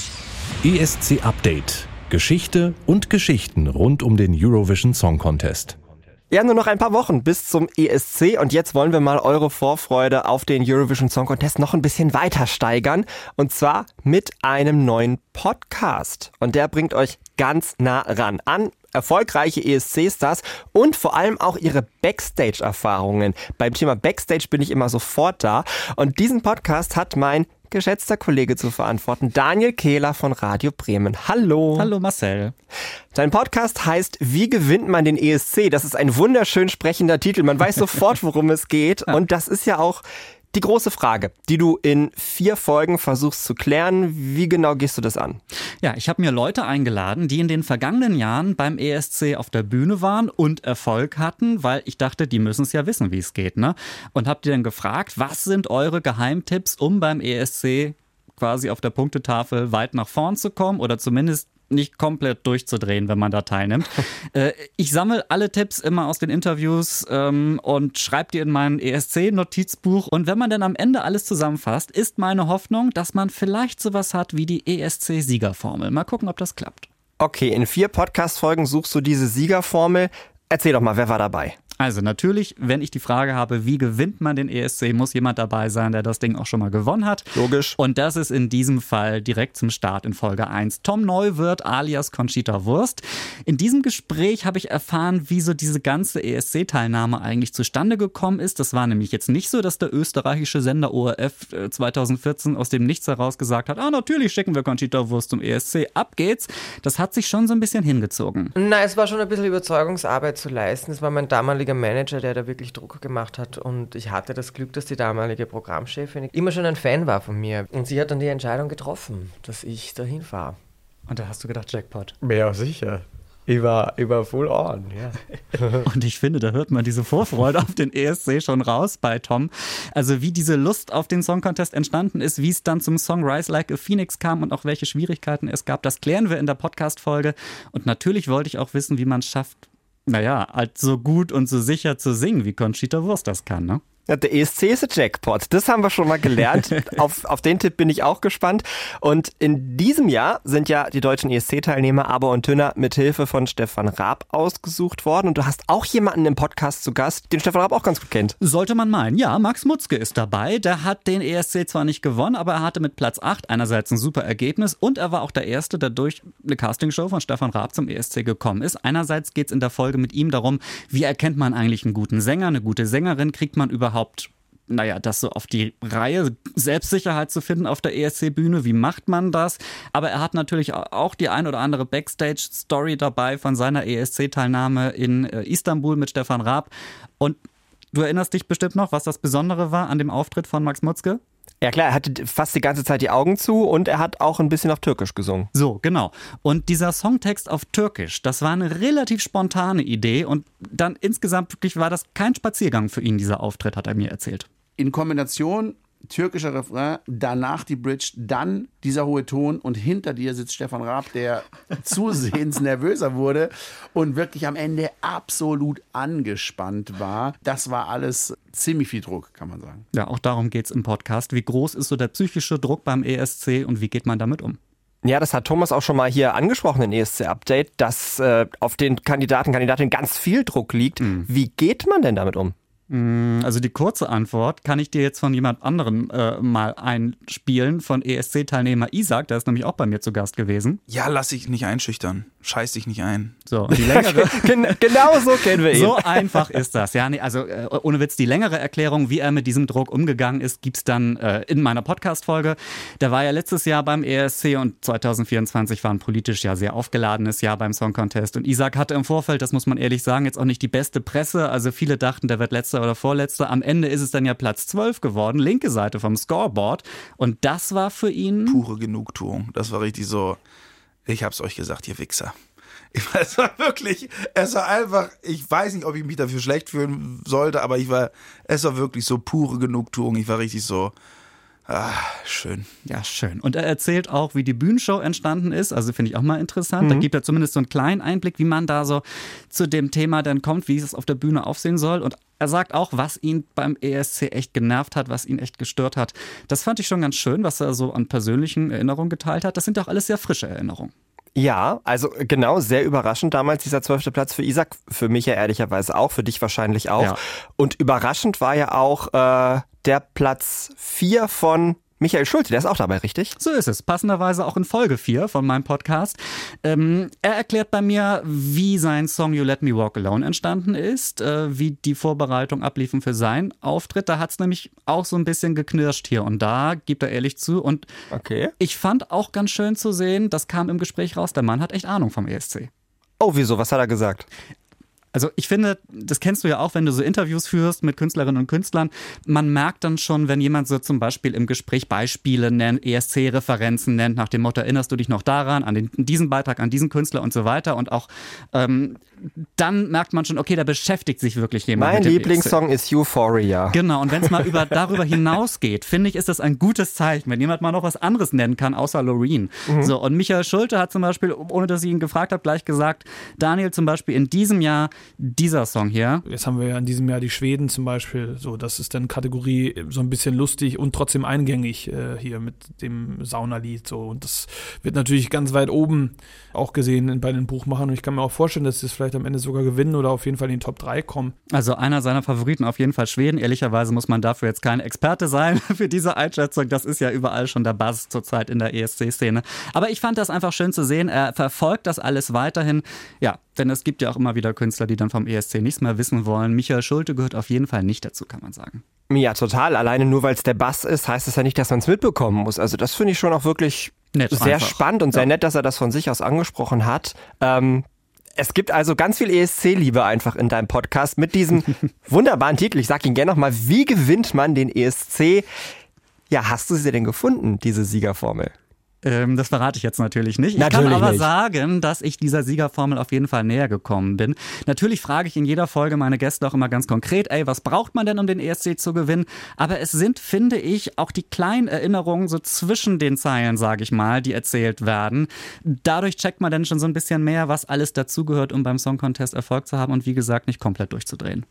E S C Update. Geschichte und Geschichten rund um den Eurovision Song Contest. Ja, nur noch ein paar Wochen bis zum E S C und jetzt wollen wir mal eure Vorfreude auf den Eurovision Song Contest noch ein bisschen weiter steigern und zwar mit einem neuen Podcast und der bringt euch ganz nah ran an erfolgreiche E S C-Stars und vor allem auch ihre Backstage-Erfahrungen. Beim Thema Backstage bin ich immer sofort da und diesen Podcast hat mein geschätzter Kollege zu verantworten, Daniel Kähler von Radio Bremen. Hallo. Hallo Marcel. Dein Podcast heißt Wie gewinnt man den E S C? Das ist ein wunderschön sprechender Titel. Man weiß sofort, worum es geht. Und das ist ja auch die große Frage, die du in vier Folgen versuchst zu klären. Wie genau gehst du das an? Ja, ich habe mir Leute eingeladen, die in den vergangenen Jahren beim E S C auf der Bühne waren und Erfolg hatten, weil ich dachte, die müssen es ja wissen, wie es geht, ne? Und habe die dann gefragt, was sind eure Geheimtipps, um beim E S C quasi auf der Punktetafel weit nach vorn zu kommen oder zumindest nicht komplett durchzudrehen, wenn man da teilnimmt. äh, ich sammle alle Tipps immer aus den Interviews ähm, und schreibe die in mein E S C-Notizbuch. Und wenn man dann am Ende alles zusammenfasst, ist meine Hoffnung, dass man vielleicht sowas hat wie die E S C-Siegerformel. Mal gucken, ob das klappt. Okay, in vier Podcast-Folgen suchst du diese Siegerformel. Erzähl doch mal, wer war dabei? Also natürlich, wenn ich die Frage habe, wie gewinnt man den E S C, muss jemand dabei sein, der das Ding auch schon mal gewonnen hat. Logisch. Und das ist in diesem Fall direkt zum Start in Folge eins. Tom Neuwirth alias Conchita Wurst. In diesem Gespräch habe ich erfahren, wie so diese ganze E S C-Teilnahme eigentlich zustande gekommen ist. Das war nämlich jetzt nicht so, dass der österreichische Sender O R F zweitausendvierzehn aus dem Nichts heraus gesagt hat, ah, natürlich schicken wir Conchita Wurst zum E S C, ab geht's. Das hat sich schon so ein bisschen hingezogen. Na, es war schon ein bisschen Überzeugungsarbeit zu leisten. Es war mein damaliger Manager, der da wirklich Druck gemacht hat und ich hatte das Glück, dass die damalige Programmchefin immer schon ein Fan war von mir und sie hat dann die Entscheidung getroffen, dass ich dahin fahre. Und da hast du gedacht, Jackpot. Ja, sicher. Ich war, ich war full on, ja. Und ich finde, da hört man diese Vorfreude auf den E S C schon raus bei Tom. Also wie diese Lust auf den Song Contest entstanden ist, wie es dann zum Song Rise Like a Phoenix kam und auch welche Schwierigkeiten es gab, das klären wir in der Podcast-Folge. Und natürlich wollte ich auch wissen, wie man es schafft, naja, halt so gut und so sicher zu singen, wie Conchita Wurst das kann, ne? Ja, der E S C ist ein Jackpot. Das haben wir schon mal gelernt. auf, auf den Tipp bin ich auch gespannt. Und in diesem Jahr sind ja die deutschen E S C-Teilnehmer Aber und Tünner mit Hilfe von Stefan Raab ausgesucht worden. Und du hast auch jemanden im Podcast zu Gast, den Stefan Raab auch ganz gut kennt. Sollte man meinen. Ja, Max Mutzke ist dabei. Der hat den E S C zwar nicht gewonnen, aber er hatte mit Platz acht einerseits ein super Ergebnis und er war auch der Erste, der durch eine Castingshow von Stefan Raab zum E S C gekommen ist. Einerseits geht es in der Folge mit ihm darum, wie erkennt man eigentlich einen guten Sänger, eine gute Sängerin, kriegt man überhaupt überhaupt, naja, das so auf die Reihe, Selbstsicherheit zu finden auf der E S C-Bühne, wie macht man das? Aber er hat natürlich auch die ein oder andere Backstage-Story dabei von seiner E S C-Teilnahme in Istanbul mit Stefan Raab. Und du erinnerst dich bestimmt noch, was das Besondere war an dem Auftritt von Max Mutzke? Ja klar, er hatte fast die ganze Zeit die Augen zu und er hat auch ein bisschen auf Türkisch gesungen. So, genau. Und dieser Songtext auf Türkisch, das war eine relativ spontane Idee und dann insgesamt wirklich war das kein Spaziergang für ihn, dieser Auftritt, hat er mir erzählt. In Kombination türkischer Refrain, danach die Bridge, dann dieser hohe Ton und hinter dir sitzt Stefan Raab, der zusehends nervöser wurde und wirklich am Ende absolut angespannt war. Das war alles ziemlich viel Druck, kann man sagen. Ja, auch darum geht's im Podcast. Wie groß ist so der psychische Druck beim E S C und wie geht man damit um? Ja, das hat Thomas auch schon mal hier angesprochen in E S C-Update, dass äh, auf den Kandidaten, Kandidatinnen ganz viel Druck liegt. Mhm. Wie geht man denn damit um? Also die kurze Antwort kann ich dir jetzt von jemand anderem äh, mal einspielen, von E S C-Teilnehmer Isaac, der ist nämlich auch bei mir zu Gast gewesen. Ja, lass dich nicht einschüchtern. Scheiß dich nicht ein. So, die längere genau so kennen wir ihn. So einfach ist das. Ja, nee, also äh, ohne Witz, die längere Erklärung, wie er mit diesem Druck umgegangen ist, gibt's dann äh, in meiner Podcast-Folge. Der war ja letztes Jahr beim E S C und zweitausendvierundzwanzig war ein politisch ja sehr aufgeladenes Jahr beim Song Contest. Und Isaac hatte im Vorfeld, das muss man ehrlich sagen, jetzt auch nicht die beste Presse. Also viele dachten, der wird letzter oder vorletzter. Am Ende ist es dann ja Platz zwölf geworden, linke Seite vom Scoreboard. Und das war für ihn pure Genugtuung. Das war richtig so, ich hab's euch gesagt, ihr Wichser. Es war wirklich, es war einfach, ich weiß nicht, ob ich mich dafür schlecht fühlen sollte, aber ich war, es war wirklich so pure Genugtuung. Ich war richtig so, ah, schön. Ja, schön. Und er erzählt auch, wie die Bühnenshow entstanden ist. Also finde ich auch mal interessant. Mhm. Da gibt er zumindest so einen kleinen Einblick, wie man da so zu dem Thema dann kommt, wie es auf der Bühne aussehen soll. Und er sagt auch, was ihn beim E S C echt genervt hat, was ihn echt gestört hat. Das fand ich schon ganz schön, was er so an persönlichen Erinnerungen geteilt hat. Das sind auch alles sehr frische Erinnerungen. Ja, also genau, sehr überraschend damals dieser zwölfte Platz für Isaac, für mich ja ehrlicherweise auch, für dich wahrscheinlich auch. Ja. Und überraschend war ja auch äh, der Platz vier von Michael Schulte, der ist auch dabei, richtig? So ist es, passenderweise auch in Folge vier von meinem Podcast. Ähm, er erklärt bei mir, wie sein Song You Let Me Walk Alone entstanden ist, äh, wie die Vorbereitung abliefen für seinen Auftritt. Da hat es nämlich auch so ein bisschen geknirscht hier und da, gibt er ehrlich zu. Und okay. Ich fand auch ganz schön zu sehen, das kam im Gespräch raus, der Mann hat echt Ahnung vom E S C. Oh, wieso? Was hat er gesagt? Also ich finde, das kennst du ja auch, wenn du so Interviews führst mit Künstlerinnen und Künstlern, man merkt dann schon, wenn jemand so zum Beispiel im Gespräch Beispiele nennt, E S C-Referenzen nennt, nach dem Motto, erinnerst du dich noch daran, an den, diesen Beitrag, an diesen Künstler und so weiter und auch ähm, dann merkt man schon, okay, da beschäftigt sich wirklich jemand mein mit dem Lieblingssong E S C. ist Euphoria. Genau, und wenn es mal über, darüber hinausgeht, finde ich, ist das ein gutes Zeichen, wenn jemand mal noch was anderes nennen kann, außer Loreen. Mhm. So, und Michael Schulte hat zum Beispiel, ohne dass ich ihn gefragt habe, gleich gesagt, Daniel, zum Beispiel in diesem Jahr dieser Song hier. Jetzt haben wir ja in diesem Jahr die Schweden zum Beispiel, so, das ist dann Kategorie so ein bisschen lustig und trotzdem eingängig äh, hier mit dem Saunalied, so, und das wird natürlich ganz weit oben auch gesehen bei den Buchmachern und ich kann mir auch vorstellen, dass sie es vielleicht am Ende sogar gewinnen oder auf jeden Fall in die Top drei kommen. Also einer seiner Favoriten auf jeden Fall Schweden. Ehrlicherweise muss man dafür jetzt kein Experte sein für diese Einschätzung. Das ist ja überall schon der Buzz zurzeit in der E S C-Szene. Aber ich fand das einfach schön zu sehen. Er verfolgt das alles weiterhin. Ja, denn es gibt ja auch immer wieder Künstler, die dann vom E S C nichts mehr wissen wollen. Michael Schulte gehört auf jeden Fall nicht dazu, kann man sagen. Ja, total. Alleine nur, weil es der Bass ist, heißt es ja nicht, dass man es mitbekommen muss. Also das finde ich schon auch wirklich nett, sehr einfach. Spannend und sehr ja. nett, dass er das von sich aus angesprochen hat. Ähm, Es gibt also ganz viel E S C-Liebe einfach in deinem Podcast mit diesem wunderbaren Titel. Ich sag ihn gerne nochmal. Wie gewinnt man den E S C? Ja, hast du sie denn gefunden, diese Siegerformel? Ähm, das verrate ich jetzt natürlich nicht. Ich natürlich kann aber nicht. sagen, dass ich dieser Siegerformel auf jeden Fall näher gekommen bin. Natürlich frage ich in jeder Folge meine Gäste auch immer ganz konkret, ey, was braucht man denn, um den E S C zu gewinnen? Aber es sind, finde ich, auch die kleinen Erinnerungen so zwischen den Zeilen, sage ich mal, die erzählt werden. Dadurch checkt man dann schon so ein bisschen mehr, was alles dazugehört, um beim Song Contest Erfolg zu haben und wie gesagt, nicht komplett durchzudrehen.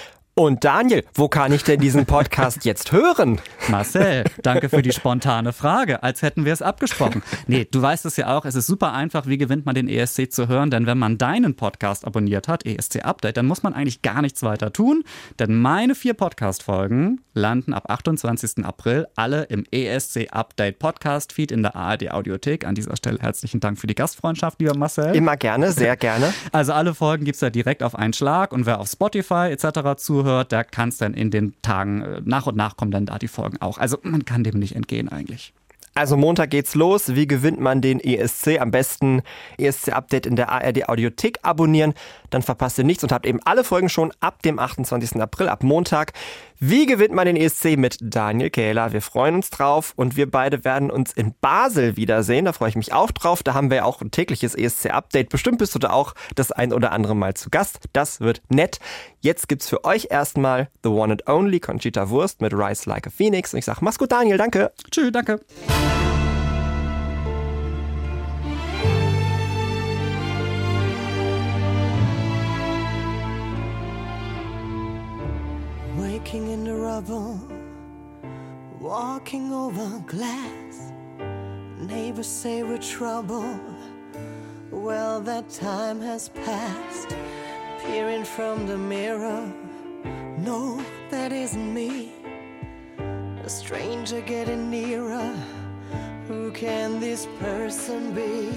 Und Daniel, wo kann ich denn diesen Podcast jetzt hören? Marcel, danke für die spontane Frage, als hätten wir es abgesprochen. Nee, du weißt es ja auch, es ist super einfach, wie gewinnt man den E S C zu hören, denn wenn man deinen Podcast abonniert hat, E S C Update, dann muss man eigentlich gar nichts weiter tun, denn meine vier Podcast-Folgen landen ab achtundzwanzigsten April alle im E S C Update Podcast-Feed in der A R D Audiothek. An dieser Stelle herzlichen Dank für die Gastfreundschaft, lieber Marcel. Immer gerne, sehr gerne. Also alle Folgen gibt es ja direkt auf einen Schlag und wer auf Spotify et cetera zuhört, der kann es dann in den Tagen äh, nach und nach kommen dann da die Folgen auch. Also man kann dem nicht entgehen eigentlich. Also Montag geht's los. Wie gewinnt man den E S C? Am besten E S C-Update in der A R D Audiothek abonnieren. Dann verpasst ihr nichts und habt eben alle Folgen schon ab dem achtundzwanzigsten April, ab Montag. Wie gewinnt man den E S C mit Daniel Kähler? Wir freuen uns drauf und wir beide werden uns in Basel wiedersehen. Da freue ich mich auch drauf. Da haben wir ja auch ein tägliches E S C-Update. Bestimmt bist du da auch das ein oder andere Mal zu Gast. Das wird nett. Jetzt gibt's für euch erstmal The One and Only Conchita Wurst mit Rise Like a Phoenix. Und ich sag, mach's gut, Daniel. Danke. Tschüss, danke. Waking in the rubble, walking over glass. Neighbors say we're trouble. Well, that time has passed. Peering from the mirror, no, that isn't me. A stranger getting nearer. Who can this person be?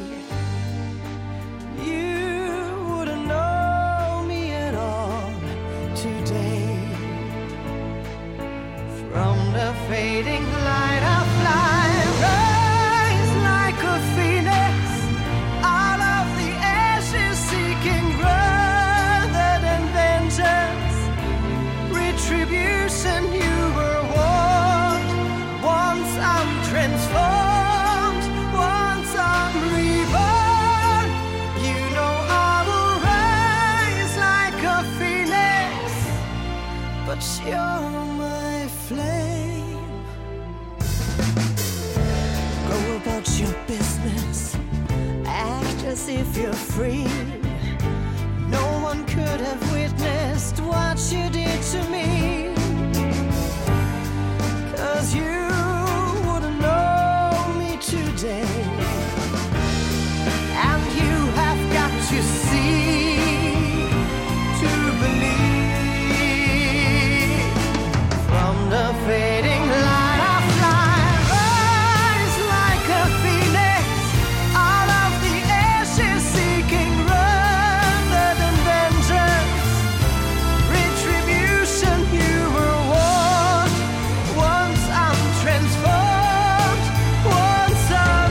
You wouldn't know me at all today. From the fading light I fly, rise like a phoenix, out of the ashes seeking rather than vengeance, retribution you were warned. Once I'm transformed, once I'm reborn, you know about your business. Act as if you're free. No one could have witnessed what you did to me. 'Cause you wouldn't know me today. And you have got to see to believe. From the fading light of life, rise like a phoenix out of the ashes, seeking rather than vengeance. Retribution you were warned. Once I'm transformed, once I'm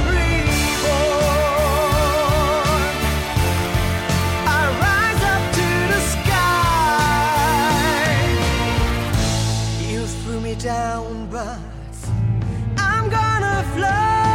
reborn. I rise up to the sky. You threw me down, but I'm gonna fly.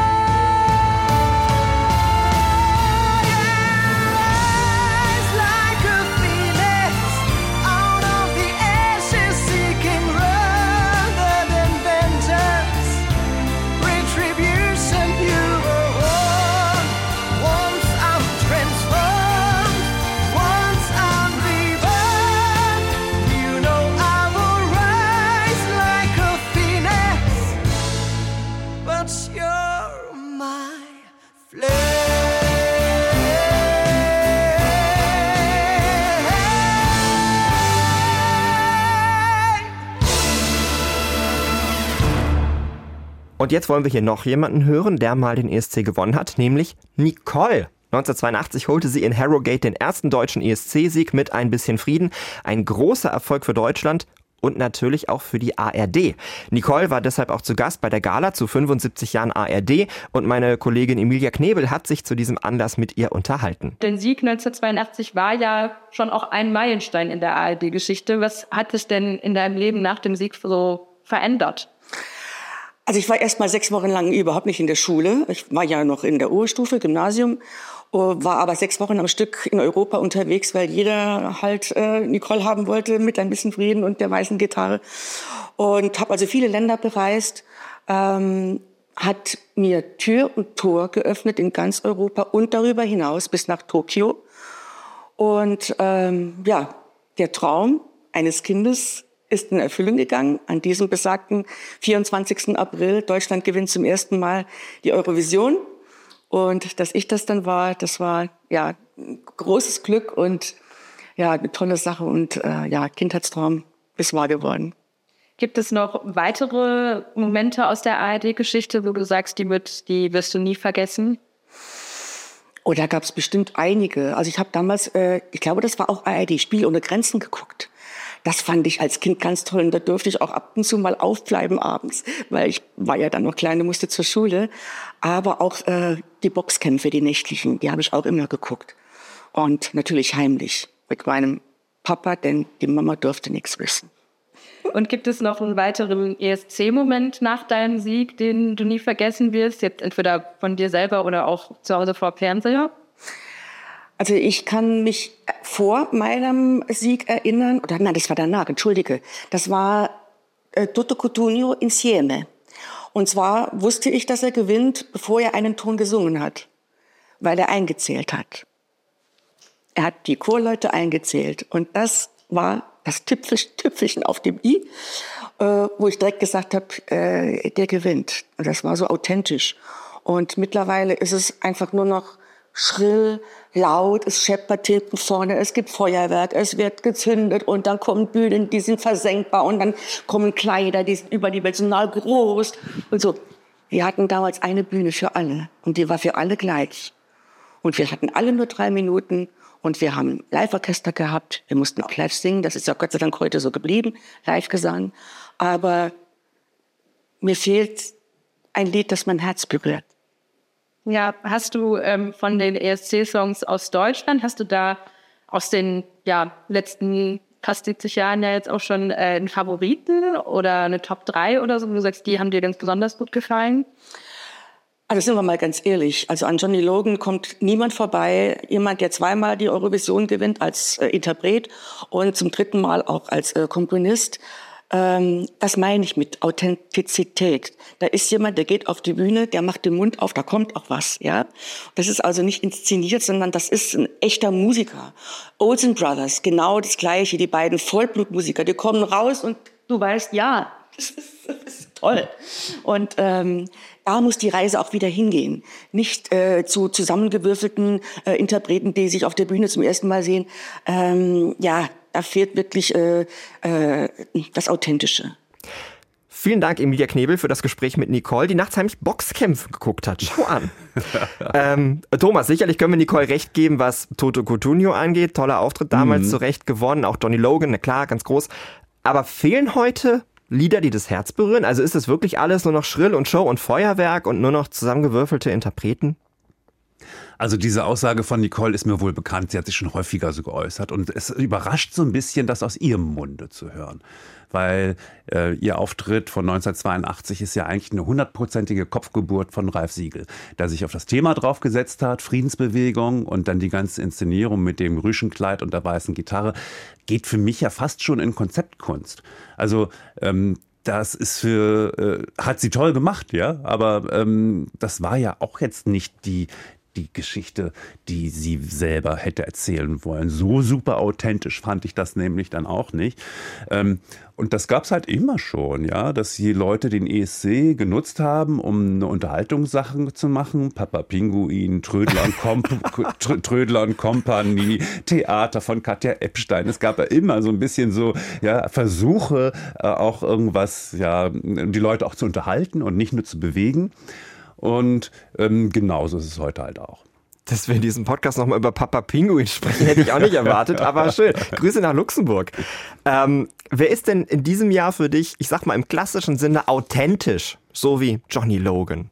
Rise like a phoenix out of the ashes, seeking rather than vengeance. Retribution you were warned. Once I'm transformed, once I'm reborn. You know I will rise like a phoenix, but you're my Und jetzt wollen wir hier noch jemanden hören, der mal den E S C gewonnen hat, nämlich Nicole. neunzehnhundertzweiundachtzig holte sie in Harrogate den ersten deutschen E S C-Sieg mit Ein bisschen Frieden. Ein großer Erfolg für Deutschland und natürlich auch für die A R D. Nicole war deshalb auch zu Gast bei der Gala zu fünfundsiebzig Jahren A R D und meine Kollegin Emilia Knebel hat sich zu diesem Anlass mit ihr unterhalten. Der Sieg neunzehnhundertzweiundachtzig war ja schon auch ein Meilenstein in der A R D-Geschichte. Was hat es denn in deinem Leben nach dem Sieg so verändert? Also ich war erst mal sechs Wochen lang überhaupt nicht in der Schule. Ich war ja noch in der Oberstufe, Gymnasium, war aber sechs Wochen am Stück in Europa unterwegs, weil jeder halt äh, Nicole haben wollte mit Ein bisschen Frieden und der weißen Gitarre. Und habe also viele Länder bereist, ähm, hat mir Tür und Tor geöffnet in ganz Europa und darüber hinaus bis nach Tokio. Und ähm, ja, der Traum eines Kindes ist in Erfüllung gegangen. An diesem besagten vierundzwanzigsten April, Deutschland gewinnt zum ersten Mal die Eurovision. Und dass ich das dann war, das war ja ein großes Glück und ja eine tolle Sache. Und äh, ja, Kindheitstraum ist wahr geworden. Gibt es noch weitere Momente aus der A R D-Geschichte, wo du sagst, die, wird, die wirst du nie vergessen? Oh, da gab es bestimmt einige. Also ich habe damals, äh, ich glaube, das war auch A R D, Spiel ohne Grenzen geguckt. Das fand ich als Kind ganz toll und da durfte ich auch ab und zu mal aufbleiben abends, weil ich war ja dann noch klein und musste zur Schule. Aber auch äh, die Boxkämpfe, die nächtlichen, die habe ich auch immer geguckt. Und natürlich heimlich mit meinem Papa, denn die Mama durfte nichts wissen. Und gibt es noch einen weiteren E S C-Moment nach deinem Sieg, den du nie vergessen wirst? Jetzt entweder von dir selber oder auch zu Hause vor Fernseher? Also ich kann mich vor meinem Sieg erinnern, oder nein, das war danach, entschuldige. Das war äh, Tutto Cutugno Insieme. Und zwar wusste ich, dass er gewinnt, bevor er einen Ton gesungen hat, weil er eingezählt hat. Er hat die Chorleute eingezählt und das war das Tüpfelchen, Tüpfelchen auf dem I, äh, wo ich direkt gesagt habe, äh, der gewinnt. Und das war so authentisch. Und mittlerweile ist es einfach nur noch schrill, laut, es scheppert hinten vorne, es gibt Feuerwerk, es wird gezündet und dann kommen Bühnen, die sind versenkbar und dann kommen Kleider, die sind überdimensional groß und so. Wir hatten damals eine Bühne für alle und die war für alle gleich. Und wir hatten alle nur drei Minuten und wir haben Live-Orchester gehabt, wir mussten auch live singen, das ist ja Gott sei Dank heute so geblieben, Live-Gesang. Aber mir fehlt ein Lied, das mein Herz berührt. Ja, hast du ähm, von den E S C-Songs aus Deutschland, hast du da aus den ja, letzten fast siebzig Jahren ja jetzt auch schon äh, einen Favoriten oder eine Top drei oder so, wo du sagst, die haben dir ganz besonders gut gefallen? Also sind wir mal ganz ehrlich, also an Johnny Logan kommt niemand vorbei, jemand, der zweimal die Eurovision gewinnt als äh, Interpret und zum dritten Mal auch als äh, Komponist. Ähm, das meine ich mit Authentizität. Da ist jemand, der geht auf die Bühne, der macht den Mund auf, da kommt auch was, ja. Das ist also nicht inszeniert, sondern das ist ein echter Musiker. Olsen Brothers, genau das Gleiche, die beiden Vollblutmusiker, die kommen raus und du weißt, ja, das ist, das ist toll. Und ähm, da muss die Reise auch wieder hingehen. Nicht äh, zu zusammengewürfelten äh, Interpreten, die sich auf der Bühne zum ersten Mal sehen. Ähm, ja, da fehlt wirklich äh, äh, das Authentische. Vielen Dank, Emilia Knebel, für das Gespräch mit Nicole, die nachts heimlich Boxkämpfe geguckt hat. Schau an. ähm, Thomas, sicherlich können wir Nicole recht geben, was Toto Cutugno angeht. Toller Auftritt damals, Mhm. zu Recht gewonnen. Auch Johnny Logan, na klar, ganz groß. Aber fehlen heute Lieder, die das Herz berühren? Also ist es wirklich alles nur noch Schrill und Show und Feuerwerk und nur noch zusammengewürfelte Interpreten? Also diese Aussage von Nicole ist mir wohl bekannt. Sie hat sich schon häufiger so geäußert. Und es überrascht so ein bisschen, das aus ihrem Munde zu hören. Weil äh, ihr Auftritt von neunzehnhundertzweiundachtzig ist ja eigentlich eine hundertprozentige Kopfgeburt von Ralf Siegel, der sich auf das Thema draufgesetzt hat, Friedensbewegung, und dann die ganze Inszenierung mit dem Rüschenkleid und der weißen Gitarre, geht für mich ja fast schon in Konzeptkunst. Also ähm, das ist für, äh, hat sie toll gemacht, ja, aber ähm, das war ja auch jetzt nicht die die Geschichte, die sie selber hätte erzählen wollen. So super authentisch fand ich das nämlich dann auch nicht. Ähm, und das gab es halt immer schon, ja, dass die Leute den E S C genutzt haben, um eine Unterhaltungssache zu machen. Papa Pinguin, Trödler und, Komp- Trödler und Kompanie, Theater von Katja Epstein. Es gab ja immer so ein bisschen so ja, Versuche, äh, auch irgendwas, ja, die Leute auch zu unterhalten und nicht nur zu bewegen. Und ähm, genauso ist es heute halt auch. Dass wir in diesem Podcast nochmal über Papa Pinguin sprechen, hätte ich auch nicht erwartet, aber schön. Grüße nach Luxemburg. Ähm, wer ist denn in diesem Jahr für dich, ich sag mal im klassischen Sinne, authentisch, so wie Johnny Logan?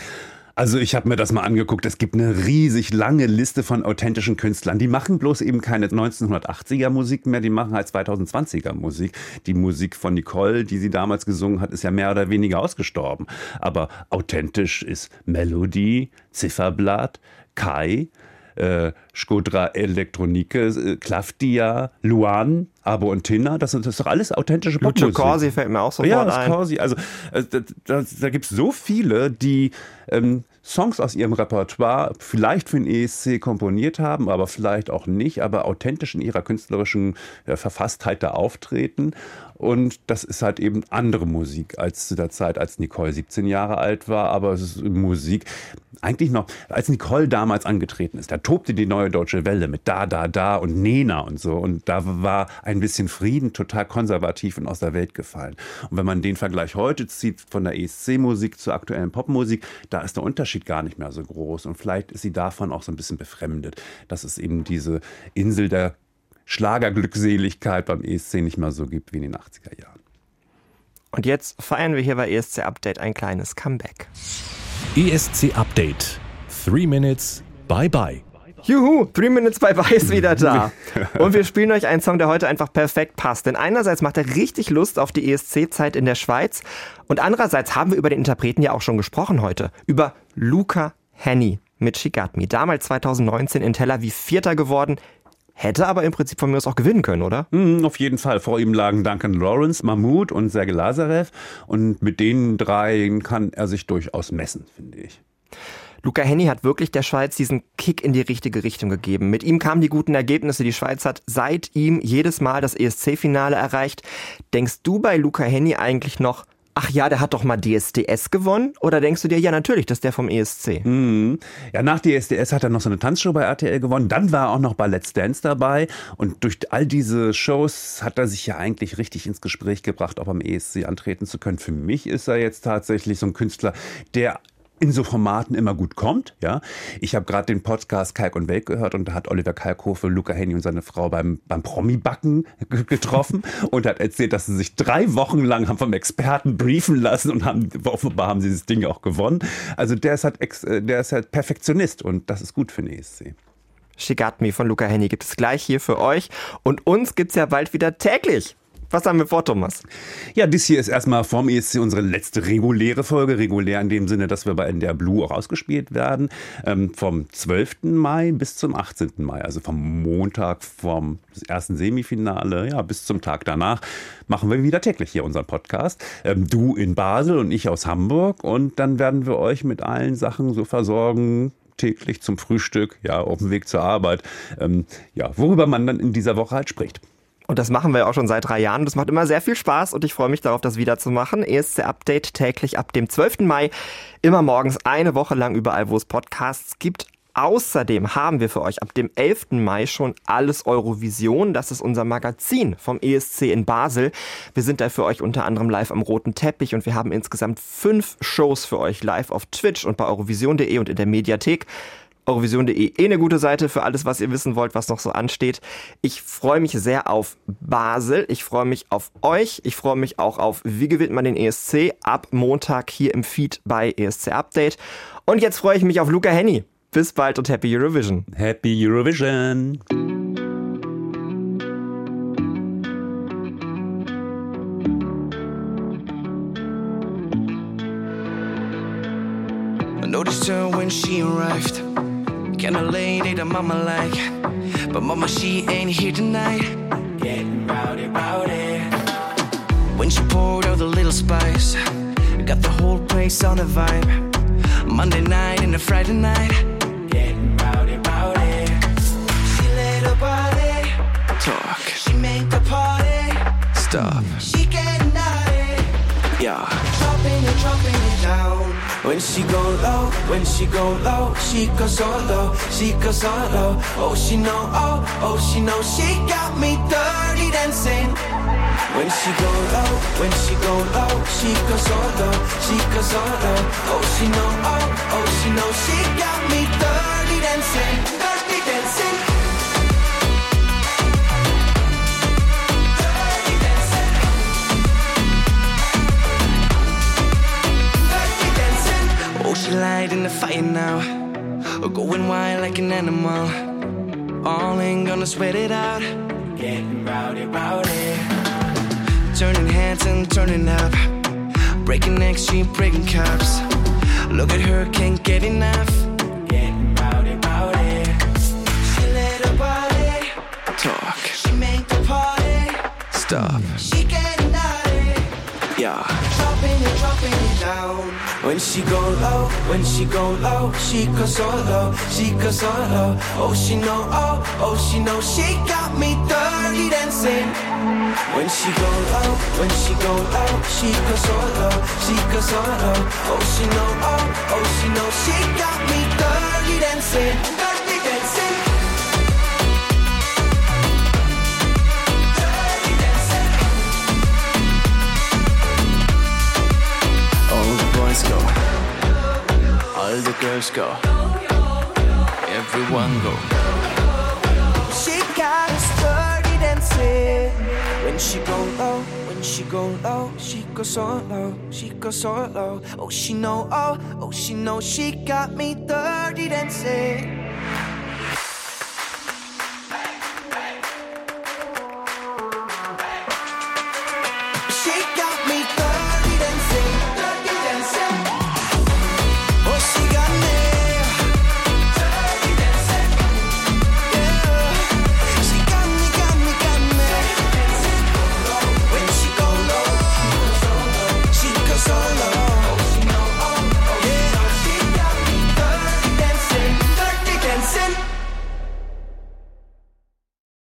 Also ich habe mir das mal angeguckt. Es gibt eine riesig lange Liste von authentischen Künstlern. Die machen bloß eben keine neunzehnhundertachtziger Musik mehr, die machen halt zweitausendzwanziger Musik. Die Musik von Nicole, die sie damals gesungen hat, ist ja mehr oder weniger ausgestorben. Aber authentisch ist Melodie, Zifferblatt, Kai, äh, Skodra Elektronike, äh, Klavdia, Luan, Abo und Tina, das, das ist doch alles authentische Popmusik. Lucio Corsi fällt mir auch sofort ja, das ein. Corsi, also äh, da, da, da gibt es so viele, die ähm, Songs aus ihrem Repertoire vielleicht für den E S C komponiert haben, aber vielleicht auch nicht, aber authentisch in ihrer künstlerischen äh, Verfasstheit da auftreten. Und das ist halt eben andere Musik als zu der Zeit, als Nicole siebzehn Jahre alt war. Aber es ist Musik, eigentlich noch, als Nicole damals angetreten ist, da tobte die Neue Deutsche Welle mit Da, Da, Da und Nena und so. Und da war ein bisschen Frieden total konservativ und aus der Welt gefallen. Und wenn man den Vergleich heute zieht von der E S C-Musik zur aktuellen Popmusik, da ist der Unterschied gar nicht mehr so groß. Und vielleicht ist sie davon auch so ein bisschen befremdet, dass es eben diese Insel der Schlagerglückseligkeit beim E S C nicht mehr so gibt wie in den achtziger Jahren. Und jetzt feiern wir hier bei E S C Update ein kleines Comeback. E S C Update. Three Minutes. Bye bye. Juhu, Three Minutes Bye Bye ist wieder da. Und wir spielen euch einen Song, der heute einfach perfekt passt. Denn einerseits macht er richtig Lust auf die E S C-Zeit in der Schweiz. Und andererseits haben wir über den Interpreten ja auch schon gesprochen heute. Über Luca Hänni mit She Got Me. Damals zweitausendneunzehn in Tel Aviv Vierter geworden. Hätte aber im Prinzip von mir aus auch gewinnen können, oder? Mm, auf jeden Fall. Vor ihm lagen Duncan Lawrence, Mahmoud und Sergei Lazarev. Und mit den dreien kann er sich durchaus messen, finde ich. Luca Hänni hat wirklich der Schweiz diesen Kick in die richtige Richtung gegeben. Mit ihm kamen die guten Ergebnisse. Die Schweiz hat seit ihm jedes Mal das E S C-Finale erreicht. Denkst du bei Luca Hänni eigentlich noch, ach ja, der hat doch mal D S D S gewonnen? Oder denkst du dir, ja natürlich, das ist der vom E S C? Mhm. Ja, nach D S D S hat er noch so eine Tanzshow bei R T L gewonnen. Dann war er auch noch bei Let's Dance dabei. Und durch all diese Shows hat er sich ja eigentlich richtig ins Gespräch gebracht, auch am E S C antreten zu können. Für mich ist er jetzt tatsächlich so ein Künstler, der in so Formaten immer gut kommt, ja. Ich habe gerade den Podcast Kalk und Welk gehört und da hat Oliver Kalkofe Luca Hänni und seine Frau beim, beim Promi-Backen getroffen und hat erzählt, dass sie sich drei Wochen lang haben vom Experten briefen lassen und haben, offenbar haben sie das Ding auch gewonnen. Also der ist halt, der ist halt Perfektionist und das ist gut für den E S C. She Got Me von Luca Hänni gibt es gleich hier für euch und uns gibt's ja bald wieder täglich. Was haben wir vor, Thomas? Ja, dies hier ist erstmal vom E S C unsere letzte reguläre Folge. Regulär in dem Sinne, dass wir bei N D R Blue auch ausgespielt werden. Ähm, vom zwölften Mai bis zum achtzehnten Mai. Also vom Montag vom ersten Semifinale ja, bis zum Tag danach machen wir wieder täglich hier unseren Podcast. Ähm, du in Basel und ich aus Hamburg. Und dann werden wir euch mit allen Sachen so versorgen, täglich zum Frühstück, ja, auf dem Weg zur Arbeit, ähm, ja, worüber man dann in dieser Woche halt spricht. Und das machen wir auch schon seit drei Jahren. Das macht immer sehr viel Spaß und ich freue mich darauf, das wieder zu machen. E S C-Update täglich ab dem zwölften Mai, immer morgens eine Woche lang überall, wo es Podcasts gibt. Außerdem haben wir für euch ab dem elften Mai schon Alles Eurovision. Das ist unser Magazin vom E S C in Basel. Wir sind da für euch unter anderem live am roten Teppich und wir haben insgesamt fünf Shows für euch live auf Twitch und bei eurovision punkt de und in der Mediathek. eurovision punkt de, eh eine gute Seite für alles, was ihr wissen wollt, was noch so ansteht. Ich freue mich sehr auf Basel. Ich freue mich auf euch. Ich freue mich auch auf Wie gewinnt man den E S C ab Montag hier im Feed bei E S C Update. Und jetzt freue ich mich auf Luca Hänni. Bis bald und Happy Eurovision. Happy Eurovision. I noticed her when she arrived. Kinda late, the mama like. But mama, she ain't here tonight. Getting rowdy, rowdy. When she poured out the little spice, got the whole place on a vibe. Monday night and a Friday night. Getting rowdy, rowdy. She let her body talk. She make the party stop. She getting naughty. Yeah. Dropping it, dropping it down. When she go low, when she go low, she goes so low, she goes so low. Oh, she know, oh, oh, she know, she got me dirty dancing. When she go low, when she go low, she goes so low, she goes so low. Oh, she know, oh, oh, she know, she got me dirty dancing, dirty dancing. Oh, she light in the fire now, going wild like an animal. All ain't gonna sweat it out. Getting rowdy, rowdy. Turning heads and turning up. Breaking necks, she breaking cups. Look at her, can't get enough. Getting rowdy, rowdy. She let her body talk. She make the party stop. She getting naughty. Yeah. Dropping it, dropping it down. When she go low, when she go low, she goes so low, she goes so low. Oh, she know, oh, oh, she know, she got me dirty dancing. When she go low, when she go low, she goes so low, she goes so low. Oh, she know, oh, oh, she know, she got me dirty dancing, dirty dancing. Dirty dancing. All the boys go, all the girls go, everyone go. She got us dirty dancing. When she go low, when she go low, she goes so low, she goes so low. Oh, she know, oh, oh, she know, she got me dirty dancing.